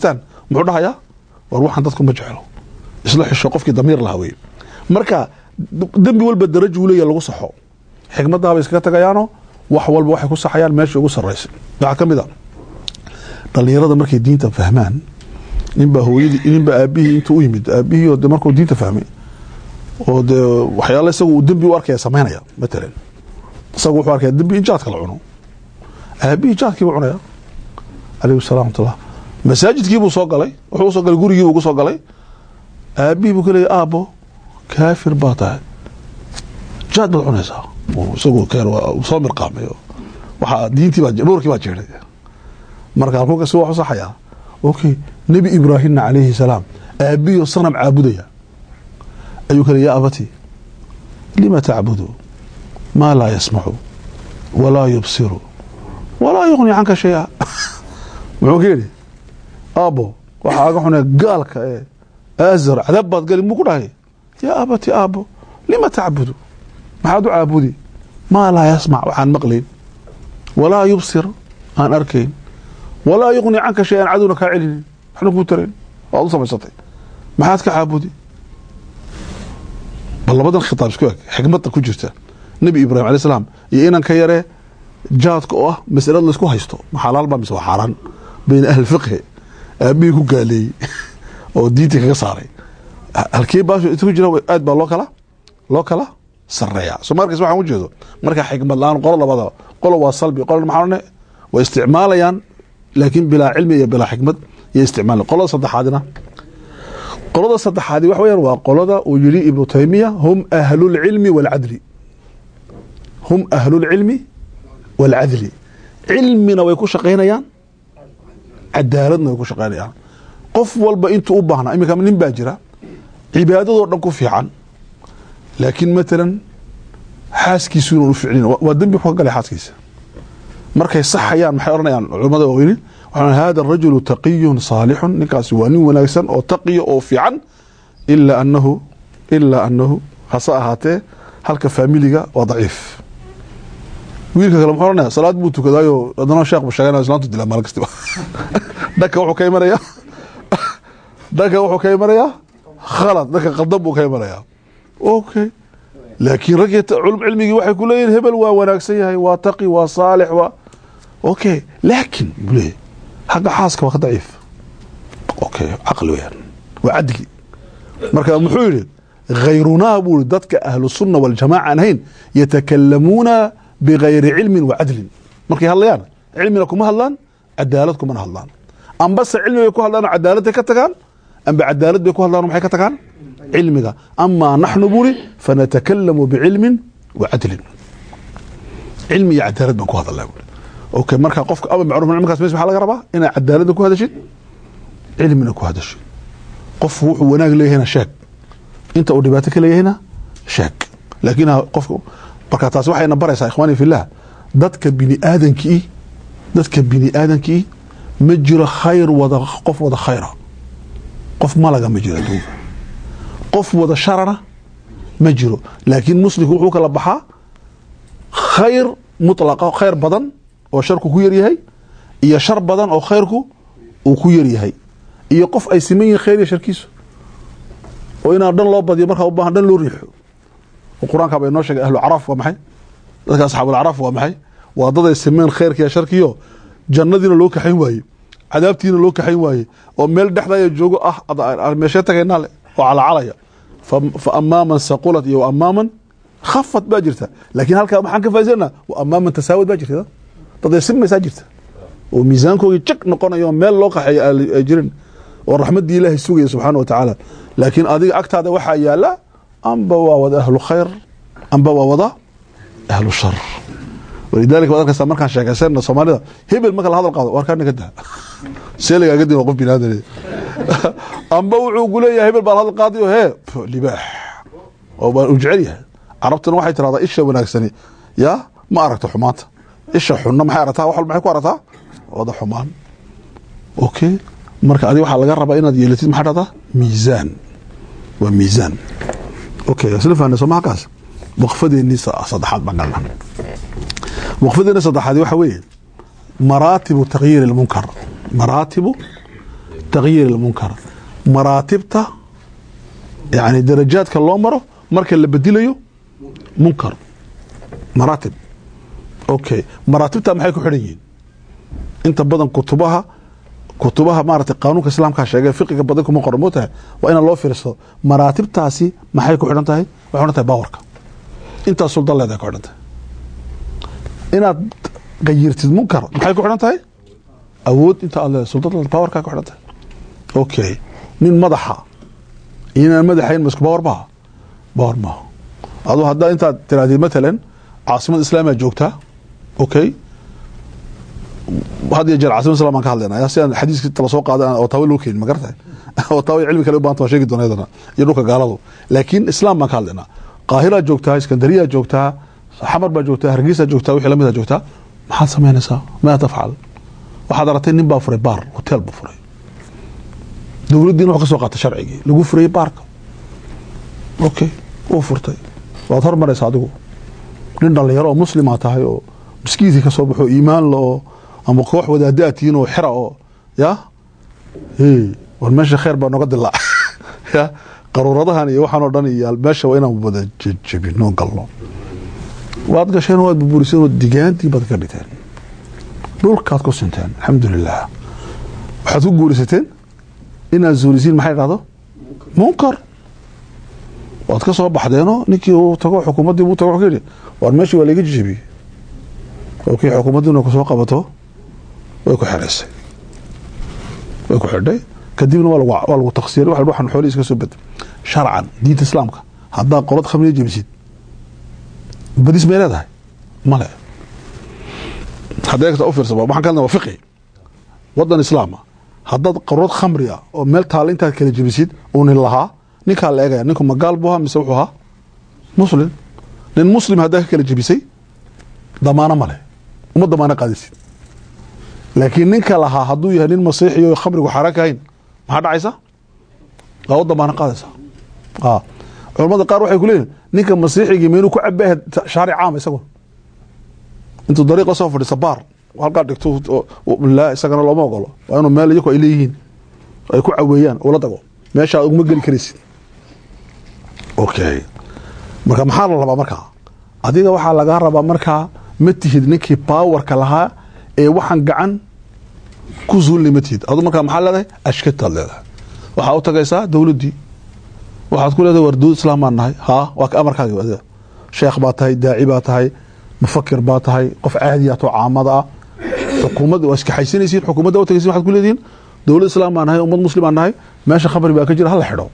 B: muxuu dhahayaa war waxaan dadku ma jecelo isla xisho qofkii damiir lahaa wey marka dembi walba darajo uu leeyahay lagu saxo xikmadda bay iskaga tagayaano wax walba waxay ku saxayaan meesha ugu sarreysay waxa kamid ah dhalinyarada markay diinta fahmaan ninba hooyadii ninba aabihii intuu u yimid aabihii oo markuu diinta fahmay oo de waxyaalo isagu uu dembi u arkaya sameynaya matalan isagu wuxuu arkaya dembi in jaadka la cuno aabihii jaadkii buu cunaya alayhi salaam tullah masaajidkii buu soo galay wuxuu soo galay gurigii buu soo galay aabihii buu kaleeyay aabo kaafir baa tahay jaad baad cunaysaa isagu keer soo mirqaamayo waxa diintii baa nuurkii baa jeeray marka halkuu ka soo wax saxaya okay nabi ibraahim alayhi salaam aabihii sanam caabudaya ayuu kale ya abati lima ta'budu ma la yasma'u wala yubsiru wala yughni anka shay'a muxuu keenay abo waxa aga xunay gaalka ee azar adabad gal mu ku dhahay ya abati abo lima ta'budu ma hadu aabudi ma la yasma' waxaan maqlayn wala yubsir aan arkayn wala yughni anka shay'an aduna ka cilin xanu ku tareen oo u samaysatay maxaad ka caabudi labadan khitaab isku xikmadda ku jirta nabi ibraahim alayhi salaam iyo inaan ka yare jaadka oo ah mas'alad la isku haysto xalaal ba mise xaraan been ahli fiqh abi ku gaalay oo diinta kaga saaray halkii baasho intuu jira aad ba loo kala sareeya soo markaas waxaan u jeedo marka xikmad laan qolo labada qolo waa salbi qolo maxaana waa isticmaalayaan laakiin bila cilmi iyo bila xikmad iyo isticmaal qolo saddexaadina qolada saddexaadi wax weeyaan waa qolada uu yiri ibnu taymiya hum ahlul ilmi wal adli hum ahlul ilmi wal adli ilmina way ku shaqeynayaan cadaaladna way ku shaqeynayaan qof walba intuu u baahna imika nin baa jira cibaadado dhan ku fiican laakiin مثلا xaaskiisu inuu ficilin waa dambi ku galay xaaskiisa markay saxayaan maxay oranayaan culimada waaweyn waxaan hada rajul taqiyun salih ninkaasi waa nin wanaagsan oo taqiyo oo fiican illa annahu hasaahate halka familiga waa daciif wiilka kale muxuu oranaya salaad buu tukadayo adana sheekh buu sheegay islaantu dilaa maalin kasta dadka wuxuu ka imanaya khalad dadka qadab buu ka imanaya okay laakiin ragta culum cilmigi waxay ku leeyihiin hebel waa wanaagsan yahay waa taqi waa saalix waa okay laakiin bule haga xaaska waa daciif okay aqli weyn waa adgi marka muxuu yiri ghayruna buu dadka ahlus sunna wal jamaa ahayn yatakallamuna bighayri ilmin wa adl markay hadlayaan cilmina kuma hadlaan cadaalad kuma hadlaan am bas cilmiga ku hadlaan cadaalad ka tagaan am cadaalad bay ku hadlaan maxay ka tagaan علمك أما نحن بوري فنتكلم بعلم وعدل علمي عدالة بنكو هذا الله يقول أوكي مركا قفك أول معروف من علمك اسمه حالة قربة إن عدالة بنكو هذا شيء علم بنكو هذا الشيء قف وناق ليه هنا شاك أنت أودباتك ليه هنا شاك لكن قفك مركا تاسوحي نبرا يا إخواني في الله دتك بني آدم كي مجرى خير وذا قف وذا خيرا قف ما لقى مجرى دوب قف وذا شرنا مجرو لكن مسلك وحوك لبحا خير مطلقة خير بدن أو شركو كوير يهي إيا شر بدن أو خيركو وكوير يهي إيا قف أي سمين خير يشركيسو وإنا أردن الله بدي مرخا وباها أردن له ريحو وقرآن كابا ينوشك أهل العرف ومحي ذلك أصحاب العرف ومحي وضد السمين خير كي شركيو جندين لوك حين واي عذابتين لوك حين واي وميل دحدا يجوغو مشيتك ينالي وعلى عليا فأما من سقولت وأما من خفت باجرته لكن هلك ما حنك فايزنا وأما من تساوت باجرته تضي سم مساجرته وميزانكو يتشك نقونا يوم ميل لوقع أجرين والرحمة دي الله السوقي سبحانه وتعالى لكن أديك أكت هذا وحا يالا أنبا ووضع أهل الخير أنبا ووضع أهل الشر ولذلك وذلك سامر كان شاكا سيرنا صومالي هبل مكان هذا القاضي واركان كده سيلي قدي وقف بين هذا أنبا وعو يا هبل بال هذا القاضي وهي لباح وجعليها عربت واحد ترى هذا إيش وناكسني يا ما أردت حمات إيش حنا ما حيرتها وحول ما حيكون عرتها وهذا حمان أوكي مركا أدي واحد لقرب إن دي التي محرتها ميزان وميزان أوكي سلف أنا سمع كاس وقفدي النساء صدحات بقلنا وقفدي النساء صدحات وحوي مراتب تغيير المنكر مراتب تغيير المنكر مراتبته يعني درجات كالله مره مركا اللي بديله منكر مراتب اوكي مراتبتها maxay ku xiran yihiin inta badan kutubaha maartay qaanuunka islaamka sheegay fiqiga badan kuma qormoota waa in loo fiirso maraatibtaasi maxay ku xiran tahay waxay xiran tahay powerka inta suldan leedahay ku xiran tahay inaad غيرتid munkar maxay ku xiran tahay awood inta alle suldan powerka ku xiran tahay okay nin madaxa inaan madaxayn masku power ma adu hadda inta tiraadid مثلا عاصمة إسلامية جوكتها أوكي هذه جل عاصمة إسلامية كهذا يا سيد الحديث تلصوق هذا أو طاول وكيل ما قرته أو طاول علمي كلام بانتوا شيء جدنا هذا يروك قالوا لكن إسلام ما كهذا قاهرة جوكتها اسكندرية جوكتها حمر بجوكتها هرقيسة جوكتها وحلمية جوكتها ما حد سمع نساء ما تفعل وحضرتين نبى فري بار هوتيل بفري دولة دين وقص وقت شرعي لقوا فري بارك أوكي وفرتي وأثر مرة صادقوا nin dhalinyaro oo muslima tahay oo miskiinka ka soo baxo iimaan loo ama koox wadaadaatiin oo xira oo ya war meesha khair baa noga dilaa ya qaruuradahan iyo waxaan oo dhan iyo meesha waa inaan wada jabino galno waad gasheen waad buuriseen oo digaantii bad ka dhiteen dhulkaad ku sinteen alxamdulillah waxaad ku guurisateen inaad zuulisiin maxay dhahdo munkar waad ka soo baxdeeno ninkii uu tago xukuumadii uu tago xigay war meeshii waa laga jibiyay okay xukuumaduna ku soo qabato way ku xiraysay way ku xidhay kadibna waa lagu taqsiir waxaan xoolihiis ka soo bad sharcan diinta islaamka hadda qolad khamriye jibisid badis meeladay male hadeegta officer sabab waxaan kalena fiqi wadan islaama hadda qolad khamriya oo meel taalinta kala jibisid oo nin lahaa ninka la eegaya ninku magaal buu ahaa mise wuxuu ahaa muslim nin muslim hadaa kala jibisay damaana male uma damaana qaadisid laakiin ninka lahaa haduu yahay nin masiixi oo khamrigu xarakayn maxaa dhacaysa loo damaana qaadaysa culimada qaar waxay ku leeyihiin ninka masiixiga meenu ku cabay shaaric caam isagu intuu dariiq soo fadhiisa baar halka dhigto la isagana looma ogolo waa inuu meel iyagu ay leeyihiin ay ku caweeyaan oo la dago meesha ugu gali karaysid okay marka maxaa la rabaa marka adiga waxa laga rabaa marka ma tihid ninkii powerka lahaa ee waxan gacan ku zuulimatid adu marka maxaa leedahay ashkata leedahay waxa u tagaysaa dawladii waxaad ku leedahay warduud islaamanahay waa amarkaaga wada sheekh baa tahay daaci baa tahay mufakir baa tahay qof caadiyato caamada xukuumadda waa iska xaysinaysiin xukuumadda u tagaysiin waxaad ku leediin dawlad islaamanahay ummad muslimaanahay meesha khabri baa ka jira hal xidho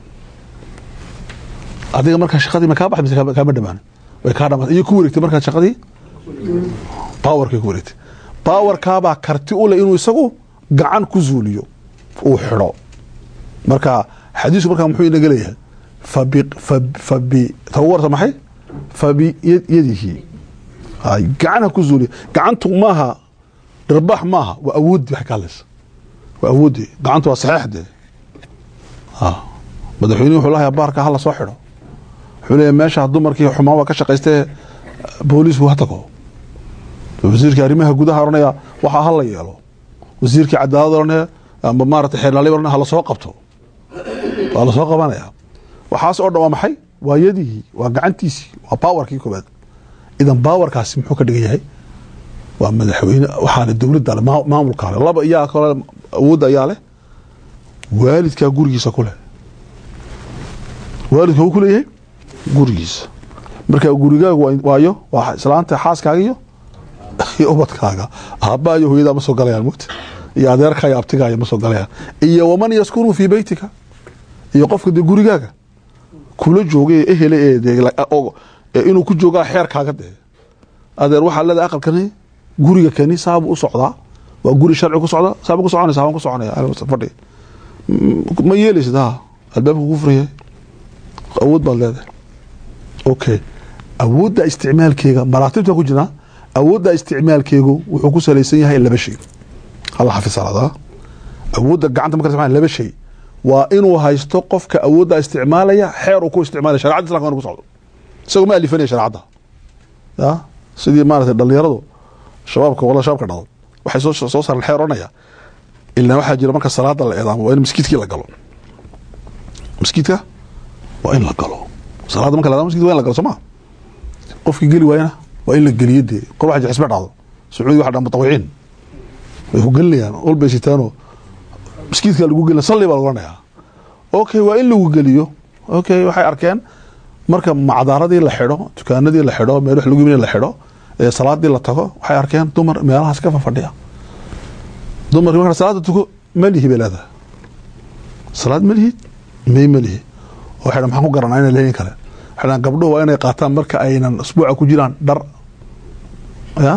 B: adiga marka shaqadii ma ka baxay ka dhamaan way ka dhamaan iyo ku wareegtay marka shaqadii powerka ku wareegtay powerka baa karti u leh inuu isagu gacan ku zuuliyo oo xidho marka xadiisku marka muxuu inaga leeyahay fabi tawarta maxay fabi yadihi ay gacan ku zuuliyo gacantu maaha darbax maaha waa awood wax kalees waa awoodi gacantu waa saxiixde madaxweynuhu wuxuu lahayaa baarka hala soo xidho wuxuu leeyahay meesha dumarkii xumaaba ka shaqaystay booliisku ha tago wasiirka arrimaha gudaha oranaya waxa hal la yeelo wasiirka cadaaladda oranaya ama maarata xeelali oranaya hala soo qabto wala soo qabanaya waxaas oo dhawa maxay waa yadihi waa gacantiisi waa powerkii koobaad idan powerkaasi muxuu ka dhigan yahay waa madaxweyne waxaana dawladda maamulka laba iyaa kale awood ayaa leh waalidka gurigiisa ku leh waalidku ku leeyahay gurigiisa marka gurigaagu waayo waa islaanta xaaskaaga iyo ubadkaaga aabbayo hooyada ma soo galayaan mugta iyo adeerka iyo abtigaaga ma soo galayaan iyo waman yaskunu fi baytika iyo qofka gurigaaga kula joogay ehele inuu ku joogaa xeerkaaga de adeer waxa la aqalkani guriga kani saabu u socdaa waa guri sharci ku socda saabu ku soconaysa waan ku soconaya fadhi ma yeelaysaa albaabku ku furiyay awood baad leedahay okay awoodda isticmaalkeega maraatibta ku jira awoodda isticmaalkeegu wuxuu ku salaysan yahay laba shay Allah xafisalada awoodda gacanta marka sameeyay laba shay waa inuu haysto qofka awoodda isticmaalaya xeer uu ku isticmaalay shariicada islaamka ku socdo isagoo ma alifanay shariicada sidii maartay dhalinyaradu shabaabka wala shabaabka dhado waxay soo saar xeeronaya ilaa waxaa jira marka salaada la eedaamo waa in masjidkii la galo masjidka waa in la galo salaada marka la eedaamo masjidka waa in la galo soo ma qofkii geli waayana waa in la geliyo dee qor waxa xisba dhacdo sacuudi waxa dhan mutawiciin way ku gelinayaan ol beesitaano masjidka lagu gelina salli baa lagu oranayaa okay waa in lagu geliyo okay waxay arkeen marka macdaaradii la xidho dukaanadii la xidho meel wax lagu iibin la xidho ee salaadii la tago waxay arkeen dumar meelahaas ka fadhiya dumar marka salaada tuko malihi belada salaad malihi malihi waxa maxaan ku garanaa inay leeyin kale waxaan gabdho waa inay qaataan marka aynan usbuuca ku jiraan dhar ya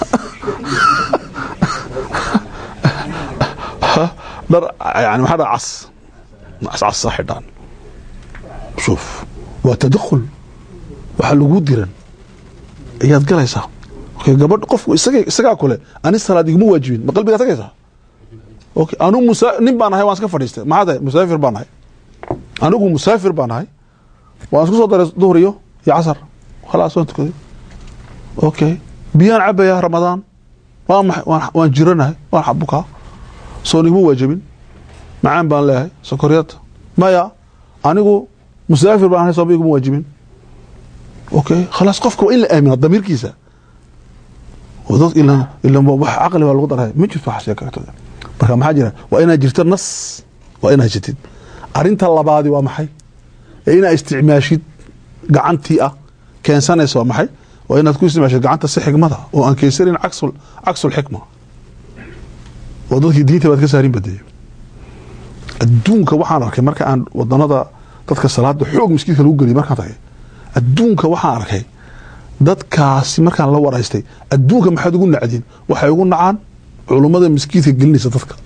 B: dhar yani waxa cas xidhan شوف وتدخل waxa lagu diran ayaad galaysaa okay gabadh qof isaga kale ani salaad iguma waajibin ma qalbiga tagaysaa okay anu nin baan ahay waan iska fadhiistay maxaad musaafir baan ahay anigu musaafir baan ahay waan isku soo daray duhur iyo casar khalaas waan tukaday okay biyaan cabaya ramadaan waan jiranahay waan xabuka soo iguma waajibin macaan baan leeyahay sokoriyada maya anigu مسافر بان هاي صوبيكم واجبين اوكي خلاص قفكم الا امن الضمير كيسا وضغط الا عقلي ولا قدر هاي ما جبت واحد شيكاته marka maxaa jira waa inaa jirto nas waa inaa jirtid arinta labaadi waa maxay inaa isticmaashid gacantii ah keensanayso waa maxay waa inaad ku isticmaashid gacanta si xigmada oo aan keensanin caksul xikma wadadkii diinta baad ka saarin baday adduunka waxaan arkay marka aan wadanada dadka salaada xoog miskiinka lagu galiyo markaan tagay adduunka waxaan arkay dadkaasi markaan la waraystay adduunka maxaad ugu nacdin waxay ugu nacaan culimada miskiinka gelinaysa dadka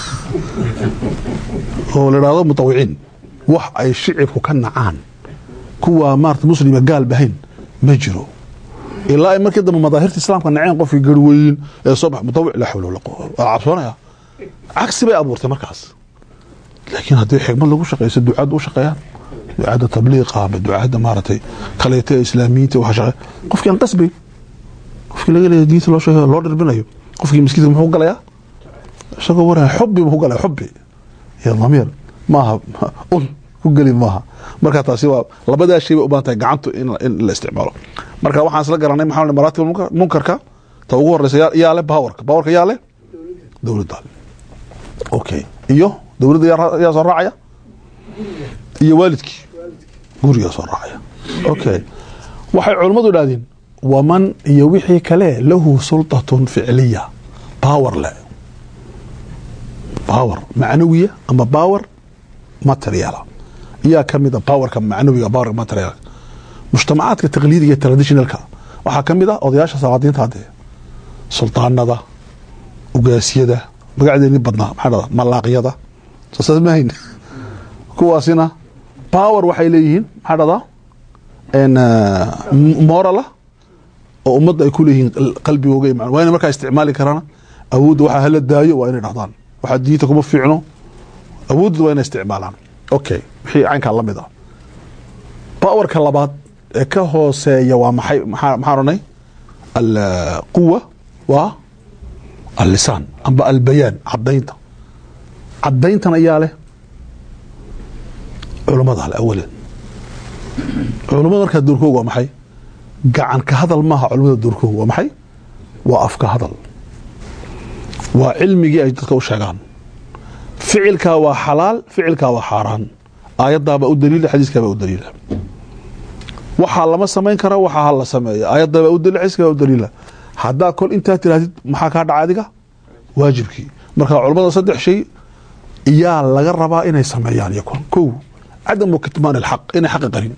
B: oo la yiraahdo mutawiciin wax ay shicibku ka nacaan kuwa maarta muslima gaal bahayn ma jiro ilaa ay markii dambe madaahirta islaamka naceen qofkii garweyn ee subax mutawic la xawlo la qoro cabsoonaya cagsi bay abuurtay markaas لكن هذه حكمة لو شقيس الدعاء وشقيان دعاء تبليغ قام دعاء مارتي كليته اسلاميته وحشقه قف كان قسبي قف لغا دينته لو شيء لو دربنايو قف مسكيد مخو غلايا شقه ورا حبي مخو غلا حبي يا ضمير ما ku gali maaha marka taasi waa labada shay u baatay gacantu in la isticmaalo marka waxaan isla garanay maxaa maraatib munkarka ta ugu horeysa yaa le powerka yaa le dawladda okay iyo dawladda yaa soo raacaya iyo waalidkii guriga soo raacaya okay waxay culimadu yiraahdeen waman iyo wixii kale lahu sultatun ficliya power macnawiya ama power material يا كميدا باور كم معنوي باور ماتريال مجتمعات التقليديه تراديشنالك waxa kamida odayaasha saacadiinta hade sultaanada ugaasiyada magacdeeni badnaa maxaa malaaqiyada saasmayn kuwaasina power waxay leeyihiin maxaa in morala oo umada ay ku leeyihiin qalbigooga imaan waa in marka isticmaali karana awood waxa hal daayo waa inay dhaxdaan waxa diinta kuma fiicno awood waa inay isticmaalaan okay wixii aanka la mid ah powerka labaad ee ka hooseeya waa maxaa ranay al quwa wa al lisan amba al bayan cadaynta ayaa leh culimada awwalan culimada marka doorkooda waa maxay gacan ka hadal maaha culimada doorkooda waa maxay waa afka hadal waa cilmigii ay dadka u sheegaan ficilka waa xalaal ficilka waa xaraan aayadaba u daliil xadiiska u daliil waxa lama sameyn kara waxa la sameeyo aayadaba u daliil xadiiska u daliil hada kol inta tiraadid maxaa ka dhacadiga waajibki marka culimada saddex shay iyaa laga rabaa inay sameeyaan yakun ko عدم كتمان الحق إن حق قرين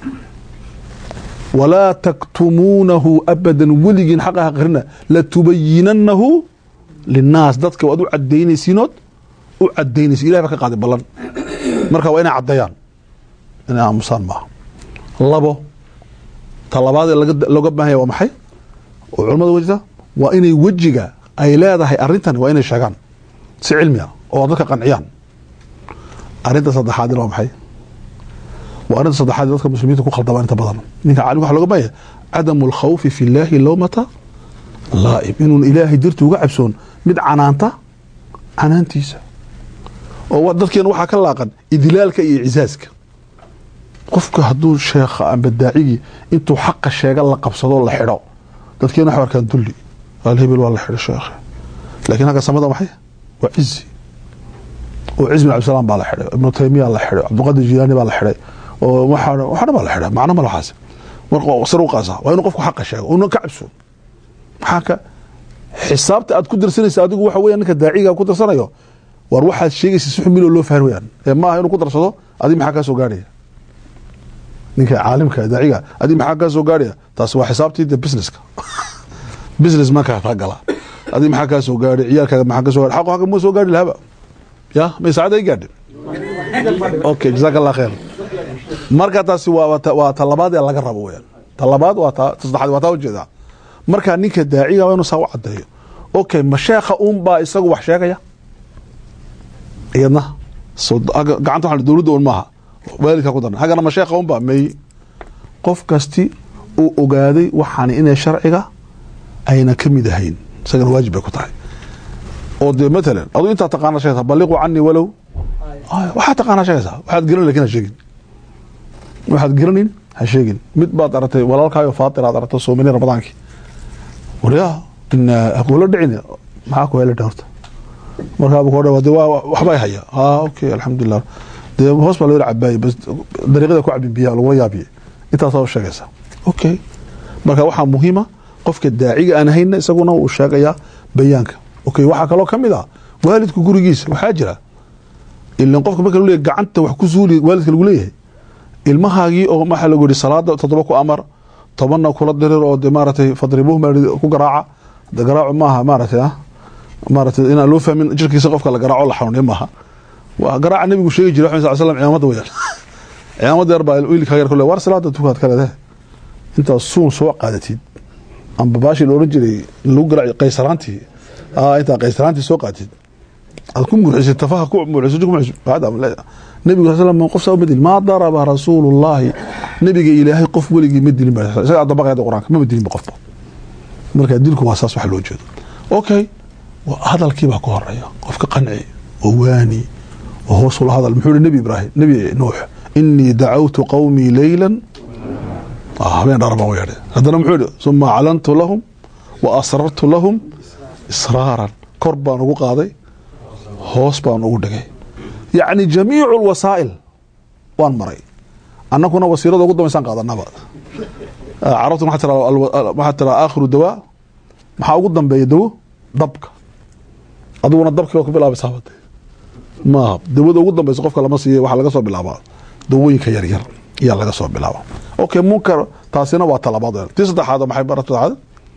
B: ولا تكتمونه أبدا ولجن حقها قرنا لتبيننه للناس ضدك وأدو عديني سينود وعديني سينود إلهي بك قاعد بلان مركا وإنا عديان إنا مصان معه اللبو طلبات اللي قبها هي ومحي وعلمة وجهة وإنا يوجه أي لا ذا أرنتني وإنا شاقان سي علميا وضدك قنعيان أرنت صدحات لهم محي وأنا صدحات ذاتك المسلمين تكون خلطة أنت بدنا نيك عالم حلقة باية عدم الخوف في الله لومة لائم إنه الإلهي درت وقعبسون مد عنانته canaantiisa oo dadkeena waxaa ka laaqan idlaalka iyo cisaaska qofka hadduu sheekha amba daacigii intuu xaqa sheega la qabsado la xidho dadkeena waxay arkaan dulli alhebel waa la xidho sheekhe laakiin halka samada maxay waa cizi oo cizi bin cabdisalaam baa la xidhay ibnu taymiya la xidhay cabdiqaadir jilaani baa la xidhay oo waxaana baa la xidhay macno ma lahaas marka sar u qaasa waa inuu qofku xaqa sheego oo ka cabso maxaa ka xisaabta aad ku dirsanaysa adigu waxa weeyaan ninka daaciga ku dirsanayo war waxaad sheegaysa si xumil loo fahmo weeyaan ma aha inuu ku darsado adiga maxaa ka soo gaaraya ninka caalimka daaciga adiga maxaa ka soo gaaraya taas waa xisaabtii businesska business ma ka tagala adiga maxaa ka soo gaaray ciyaalkaaga maxaa ka soo gaaray xaqo ma soo gaari lahaba ya ma saacad ay gaadhay okay jazakallahu khair marka taasi waa talabaad ee laga rabo weeyaan talabaad waa saddexaad waa taa ujeeda marka ninka daaciga waa inuu soo cadeeyo okay mashaykha baa isagu wax sheegaya iyadna gacanta waxa dawladda maaha waalidka ku daran hagana mashaykha baa may qof kasti uu ogaaday waxaan inay sharciga ayna kamid ahayn isaga waajib ku tahay oo de mesela adu inta taqaana sheekha baliqu anni walaw waxa taqaana sheekha waxaad garan laakiin sheegin waxaad garanin ha sheegin mid baad aragtay walaalkaayo Faatira aad aragtay Soomaali Ramadaanki waliya in aqulo dhicin maxaa ku helay horta marka abu koodha waxba haya okay alxamdulillah de hoos baa loo cabay bas dariiqada ku cabin biyo lagu yaabiye inta soo sheegaysa okay marka waxa muhiim ah qofka daaciga aan hayna isaguna uu sheegaya bayaanka okay waxa kale oo kamid ah waalidku gurigiisa waxa jira ilaa qofka marka uu gacanta wax ku suuli waalidka lagu leeyahay ilmahaagii oo waxa lagu yiri salaada 7 ku amar 10 kula dirir oo dimaartay fadribuhu ku garaaca garaacu maaha maartay in loo fahmin jirkiisa qofka la garaaco la xanuun maaha waa garaaca nabigu sheegay jiray sallallahu alayhi wasallam ciidamada weeyaan ciidamada yarba wiilka yar kullee war salaada tukaad kale inta suun soo qaadatid amba baashi loo jiray lagu garaac qaysaraantii inta qaysaraantii soo qaatid aad ku murxisay tafaha ku murxisay baad nabigu sallallahu alayhi wasallam qof soo midil ma daraba rasuulullah nabiga ilaahay qof waligi midilin baa isaga dabaqada quraanka ma midilin qofba marka dilku waa saas wax loo jeedo okay hadalkii baa ku horeeya qofka qanci oo waani oo hoos u hadal muxuu nabi ibraahim nabi nuux inni da'awtu qawmi laylan habeen darba weeyade hadana muxuu summa alantu lahum wa asrartu lahum israaran korban ugu qaaday hoos baan ugu dhagay yaani jamii'u alwasaa'il waan maray annakuna wasiirada ugu dambaysan qaadanaba عرفتم حتى آخر دواء maxaa ugu dambeeya dawo dabka aduguna dabka ku bilaabay saabad ma dawada ugu dambaysa qofka lama siiyo waxa laga soo bilaabaa dawooyinka yar yar ayaa laga soo bilaabaa okay munkar taasina waa talabaad tii saddexaad maxay barato hada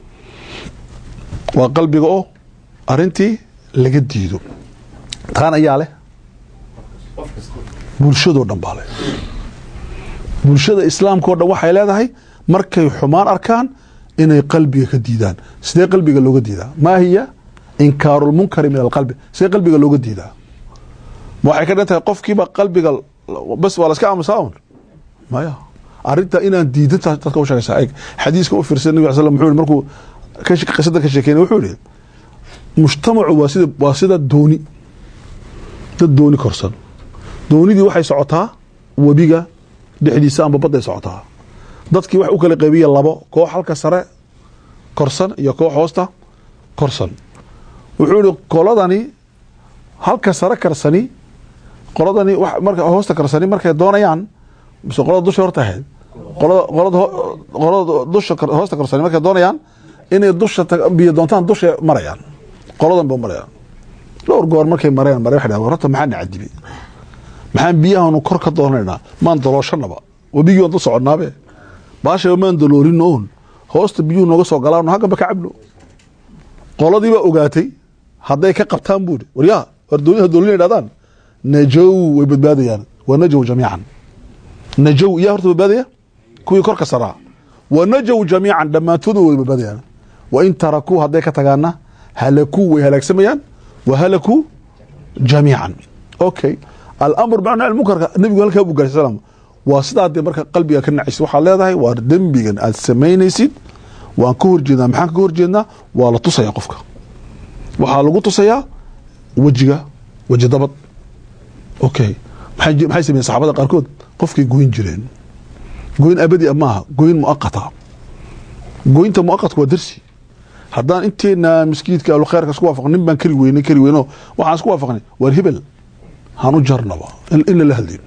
B: waa qalbiga oo arintii laga diido taan ayaa leh bulshada dhan baa leh bulshada islaamka oo dhan waxay leedahay markay xumaan arkaan inay qalbiga ka diidaan sidee qalbiga looga diidaa ma hiya inkaarul munkari min alqalbi sidee qalbiga looga diidaa waxay ka dhantahay qofkiiba qalbiga bas wala iska aamusaawun maya arinta inaan diidanta dadka u sheegaysaa ay xadiiska u fiirsan nabi sallallahu alayhi wasallam markuu qisada ka sheekeeyay wuxuu yiri mujtamacu waa sida dooni dad dooni korsan doonidii waxay socotaa wabiga dhexdiisa amba badda socotaa dadkii wax u kala qaybiyay labo koox halka sare korsan iyo koox hoosta korsan wuxuu yiri qoladani halka sare karsani qoladani wax marka hoosta karsani markay doonayaan mise qolada dusha hortahay qolada dusha hoosta karsani markay doonayaan inay dusha biyo doontaan dusha marayaan qoladan buu marayaan dhowr goor markay marayaan waxa warta maxaan cadibi maxaan biyaha kor ka doonaynaa maan dolooshanaba wabigi oo soconaabe baasha maan doloorinoon hoosta biyuhu nooga soo galaan haga ba ka cabno qoladiiba ogaatay haday ka qabtaan buudi wariya wardooniha doolinayaan najow way badbaadayaan wa najow jamiican najow ya horta badbaadaya kuwii kor ka saraa wa najow jamiican dhamaantoodu way badbaadayaan wa in taraku haday ka tagaana halaku way halaagsamayaan wa halaku jamiican okay الامر بمعنى المنكر النبي قال كابو قال السلام واسداد marka qalbiga ka nacis waxa leedahay waa dambigan aad sameynaysid waan ku horjeedaa maxaan ku horjeednaa waa la tusaya qofka waxa lagu tusayaa wejiga weji dabad okay maxay sameeyeen saxaabada qaarkood qofkay gooyin jireen gooyin abadi maaha gooyin muaqata gooyinta muaqatka waa darsi haddaan inteena miskiidka al khayrka isku waafaqnin baan kari weyno waxaan isku waafaqnay war hebel hanu jarnaba in la hadlin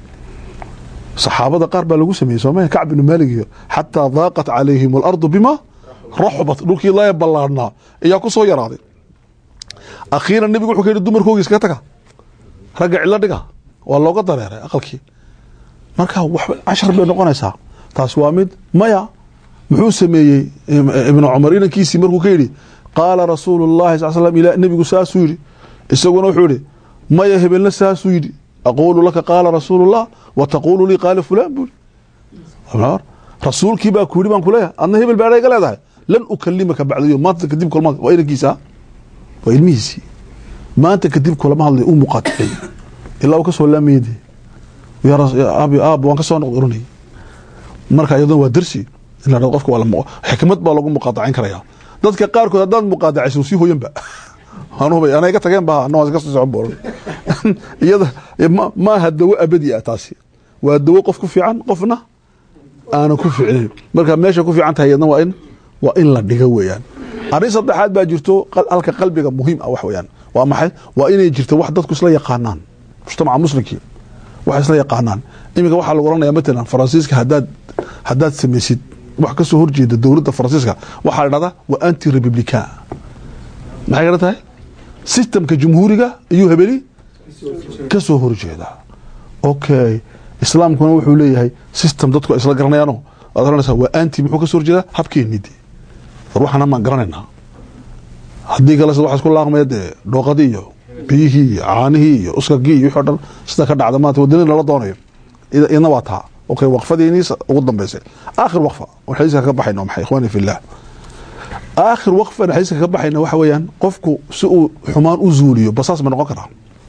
B: saxaabada qaar baa lagu sameeyay Soomaaliya Kacb ibn Malik hatta daaqat alayhim al-ardu bima rahabat dhulkii la ballaarna ayaa ku soo yaraaday akhiiran nabigu wuxuu keenay dumarkooda iska taga raga cilla dhiga waa looga dareeray aqalkii marka wax 10 bay noqonaysaa taas waa mid maya muxuu sameeyay ibn Umar inankiisi markuu ka yiri qaala rasuulullaahi sallallahu alayhi wasallam ila nabigu saasu yiri isaguna wuxuu yiri maya hebelna saasu yiri aqulu laka qaala rasuulullah wa taqulu li qaala fulan bur amar rasuulkii baa ku yiri baan kuleeyahay adna hebel baa iga leedahay lan ukallimaka ba'da yawm maanta kadib kulma waa inankiisa waa ilmihiisi maanta kadib kulama hadlay uu muqaatay ilaa uu ka soo laameeyay ya abi waan ka soo noqday marka iyadoo waa darsi ila qofka wala xikmad baa lagu muqaatayn karaya dadka qaar kood hadaan muqaatacayso si hooyanba hanuubay ana iga tageen baa noo iska soo socon iyada ma hadawo abadi taasi waa dawo qof ku fiican qofna aana ku fiicneen marka meesha ku fiican tahay waa in la dhiga weeyaan arin saddexaad baa jirto halka qalbiga muhiim ah wax weeyaan waa maxay waa inay jirto wax dadku isla yaqaanaan mujtamaca muslimki wax isla yaqaanaan imiga waxa lagu oranayaa mesela Faransiiska hadaad sameeysid wax ka soo horjeeda dawladda Faransiiska waxa la dhahdaa waa anti republican maxay garatahay systemka jumhuuriga iyo hebeli ka soo horjeeda okay islaamkuna wuxuu leeyahay system dadku isla garanayaan oo adanaysa waa anti muxuu ka soo horjeeda habkeenidii ruuxana ma garanayna hadii kale waxa isku laaqmayde dhooqadii iyo biyihii caanihii iyo uskagii iyo wixii dhan sida ka dhacda maanta wadana la doonayo ina waata okay waqfadiini ugu dambeysay aakhir waqfa waxaysa ka baxayno maxay ikhwaani fillah aakhir waqfa waxaysa ka baxayno waxa weeyaan qofku si uu xumaan u zuuliyo basaas ma noqon karaa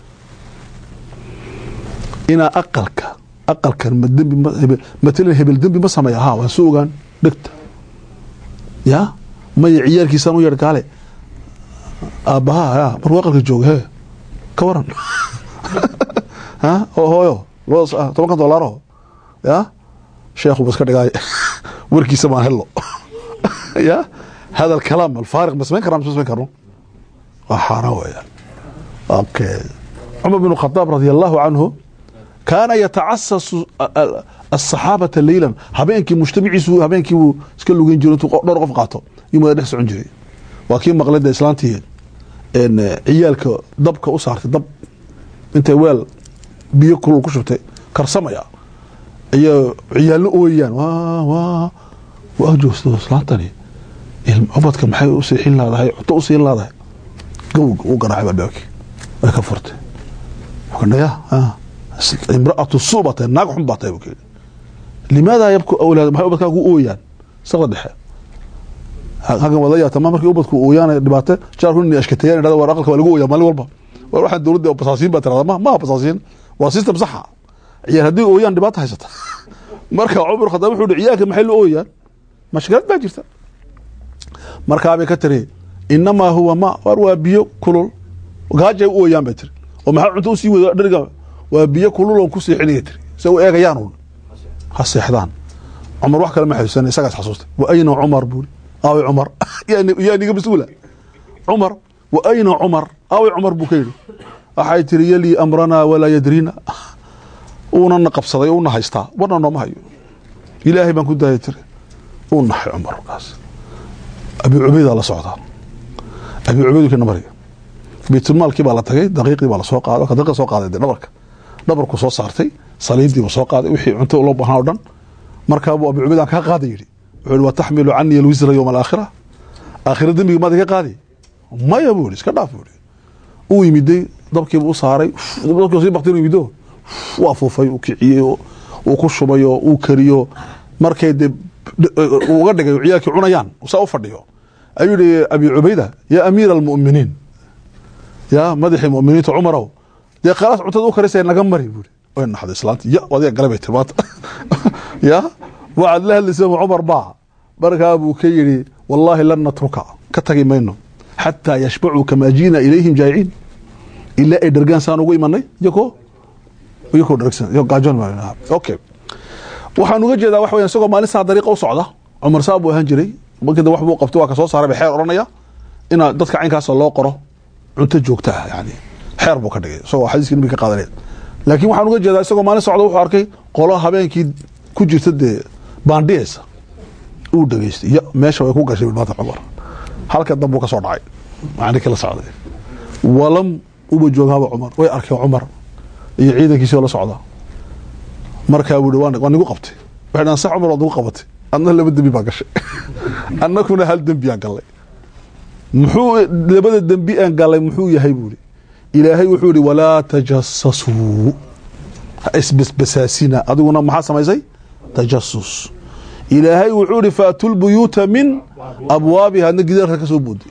B: ina aqalkan madambi matalan hebel dambi ma sameeyaa waa suugan dhigta ya ma ciyaalkiisa u yar gaale abaha markuu aqalka joogo he ka waran ha hooyo $10 ya sheekhu bas ka dhigay warkiisa ma helo ya هذا الكلام الفارغ بس ما كرام وحرام ويا اوكي عمر بن الخطاب رضي الله عنه كان يتعسس الصحابه ليلا habeenkii mujtamaciisu habeenkii uu iska lugan jiray dhowr qof qaato yimada dhex socon jiray waa kii maqlada islaantii ciyaalka dabka u saartay dab intay weel biyo kulul ku shubtay karsamaya iyo ciyaalna ooyaan waa joosto islaantani ubadka maxay u siixin laadahay cunto u siin laadahay gowg u garaacay baabki way ka furtay waxnaya imra'atu subata naag xun baatay bukeen limaada yabku awlaad maxay ubadka ugu ooyaan saqadexe hagan wadaya tamam markii ubadku ooyaan dhibaato jaarkun in ashkatayaan dhada waraqalka waa lagu ooyaa maalin walba war waxa dawladda oo basaasiin baa tirada ma basaasiin waa system sax ah ciyaar hadii ooyaan dhibaato haysata marka Umar Khadaab wuxuu dhiciyay maxay loo ooyaan mashkilad baa jirta marka ay ka tiri inma huwa ma war biyo kulul gaajo u ooyaan baa tiri oo maxaa cunto u sii wada dhariga waa biyo kulul oo ku siixinay tiri soo eegayaan ha seexdaan Umar wax kale ma xasuusan isaga xasuustay wa ayna Umar buri aw Umar yani mas'uula Umar wa ayna Umar aw Umar bukayri waxay tiri yali amrana wala yadrina una naqabsaday una haystaa wana noo ma hayo ilaahay baan ku daayay tiri una hay Umar kaas أبي عبيدة على صعدة أبي عبيدة كنا مريء بيت المال كي بالله تجي دقيقي بالله سوق هذا كدقيقة سوق هذا نبرك صوص صارتي صليب دي وسوق هذا وحي عنده الله بهاودن مركب أبي عبيدة كقاضي يري وتحمل عني الوزر يوم الآخرة آخر دمي ما ذيك قاضي ما يبوليس كذا فوري ويمدي ضبك بوصاري ضبك يصير بقتين يمدوه وافوفي وكعيه وكشبيه وكريه مركب uga dhigay ciyaalkii cunayaan soo fadhiyo ayuu yiri Abi Ubayda ya Amir al-Mu'minin ya madaxi mu'miniinta Umarow de khalaas cuntada u karisay naga mari buri oo naxda islaanti ya wadiga galabay timaad ya waad la hadlisay Umar baa barka abu ka yiri wallahi lan natruka ka tagi mayno hatta yashba'u kama jiina ilayhim jaa'in ilaa ay dhargaan saan ugu imanay iyagoo dharagsan iyo gaajoon maalinaa okay waxaan uga jeedaa wax weeyaan isagoo maalin saa dariiqa u socda Umar Saab uu ahaan jiray markii wax buu qabtay waa ka soo saaray xeer oranaya in dadka caynkaas loo qoro cunto joogta ah yani xeer buu ka dhigay soo xadiiska nabiga ka qaadanay laakiin waxaan uga jeedaa isagoo maalin socda wuxuu arkay qolo habeenkii ku jirta baandiyeysa uu dhageystay meesha way ku gashay maanta Umar halka dambu ka soo dhacay macna kala socday walam uba joogaba Umar way arkay Umar iyo ciidankiisa la socda markaa uu dhawaan nigu qabtay waxaan sax Umar oo qabatay anna laba dambi baa gashay annakuna hal dambi aan galay muxuu labada dambi aan galay muxuu yahay buuri ilaahay wuxuu yiri wala tajassasu isbasasina adiguna maxaa samaysay tajassus ilaahay wuxuu yiri faatul buyuta min abwaabiha nagidarka ka soo boodi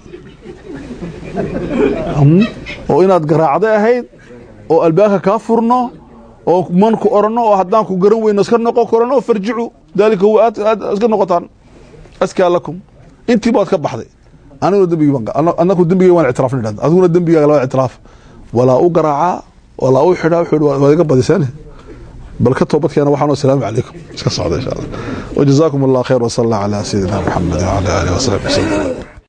B: oo inaad garaacday ahayd oo albaabka ka furno oo man ku orano oo hadaan ku garan weyno iska noqon korano farjicu dalika huwa iska noqotaan aska lakum intii baad ka baxday anigu dambiga anaku dambiga waan i'tiraafnay aduguna dambiga la i'tiraaf wala u garaaca wala u xidhaa waa iga badisane bal ka toobadkeena waxaan salaamu calaykum iska socda insha Allah wajazaakum Allah khayr wa sallallahu ala sayyidina Muhammad wa ala alihi wa sahbihi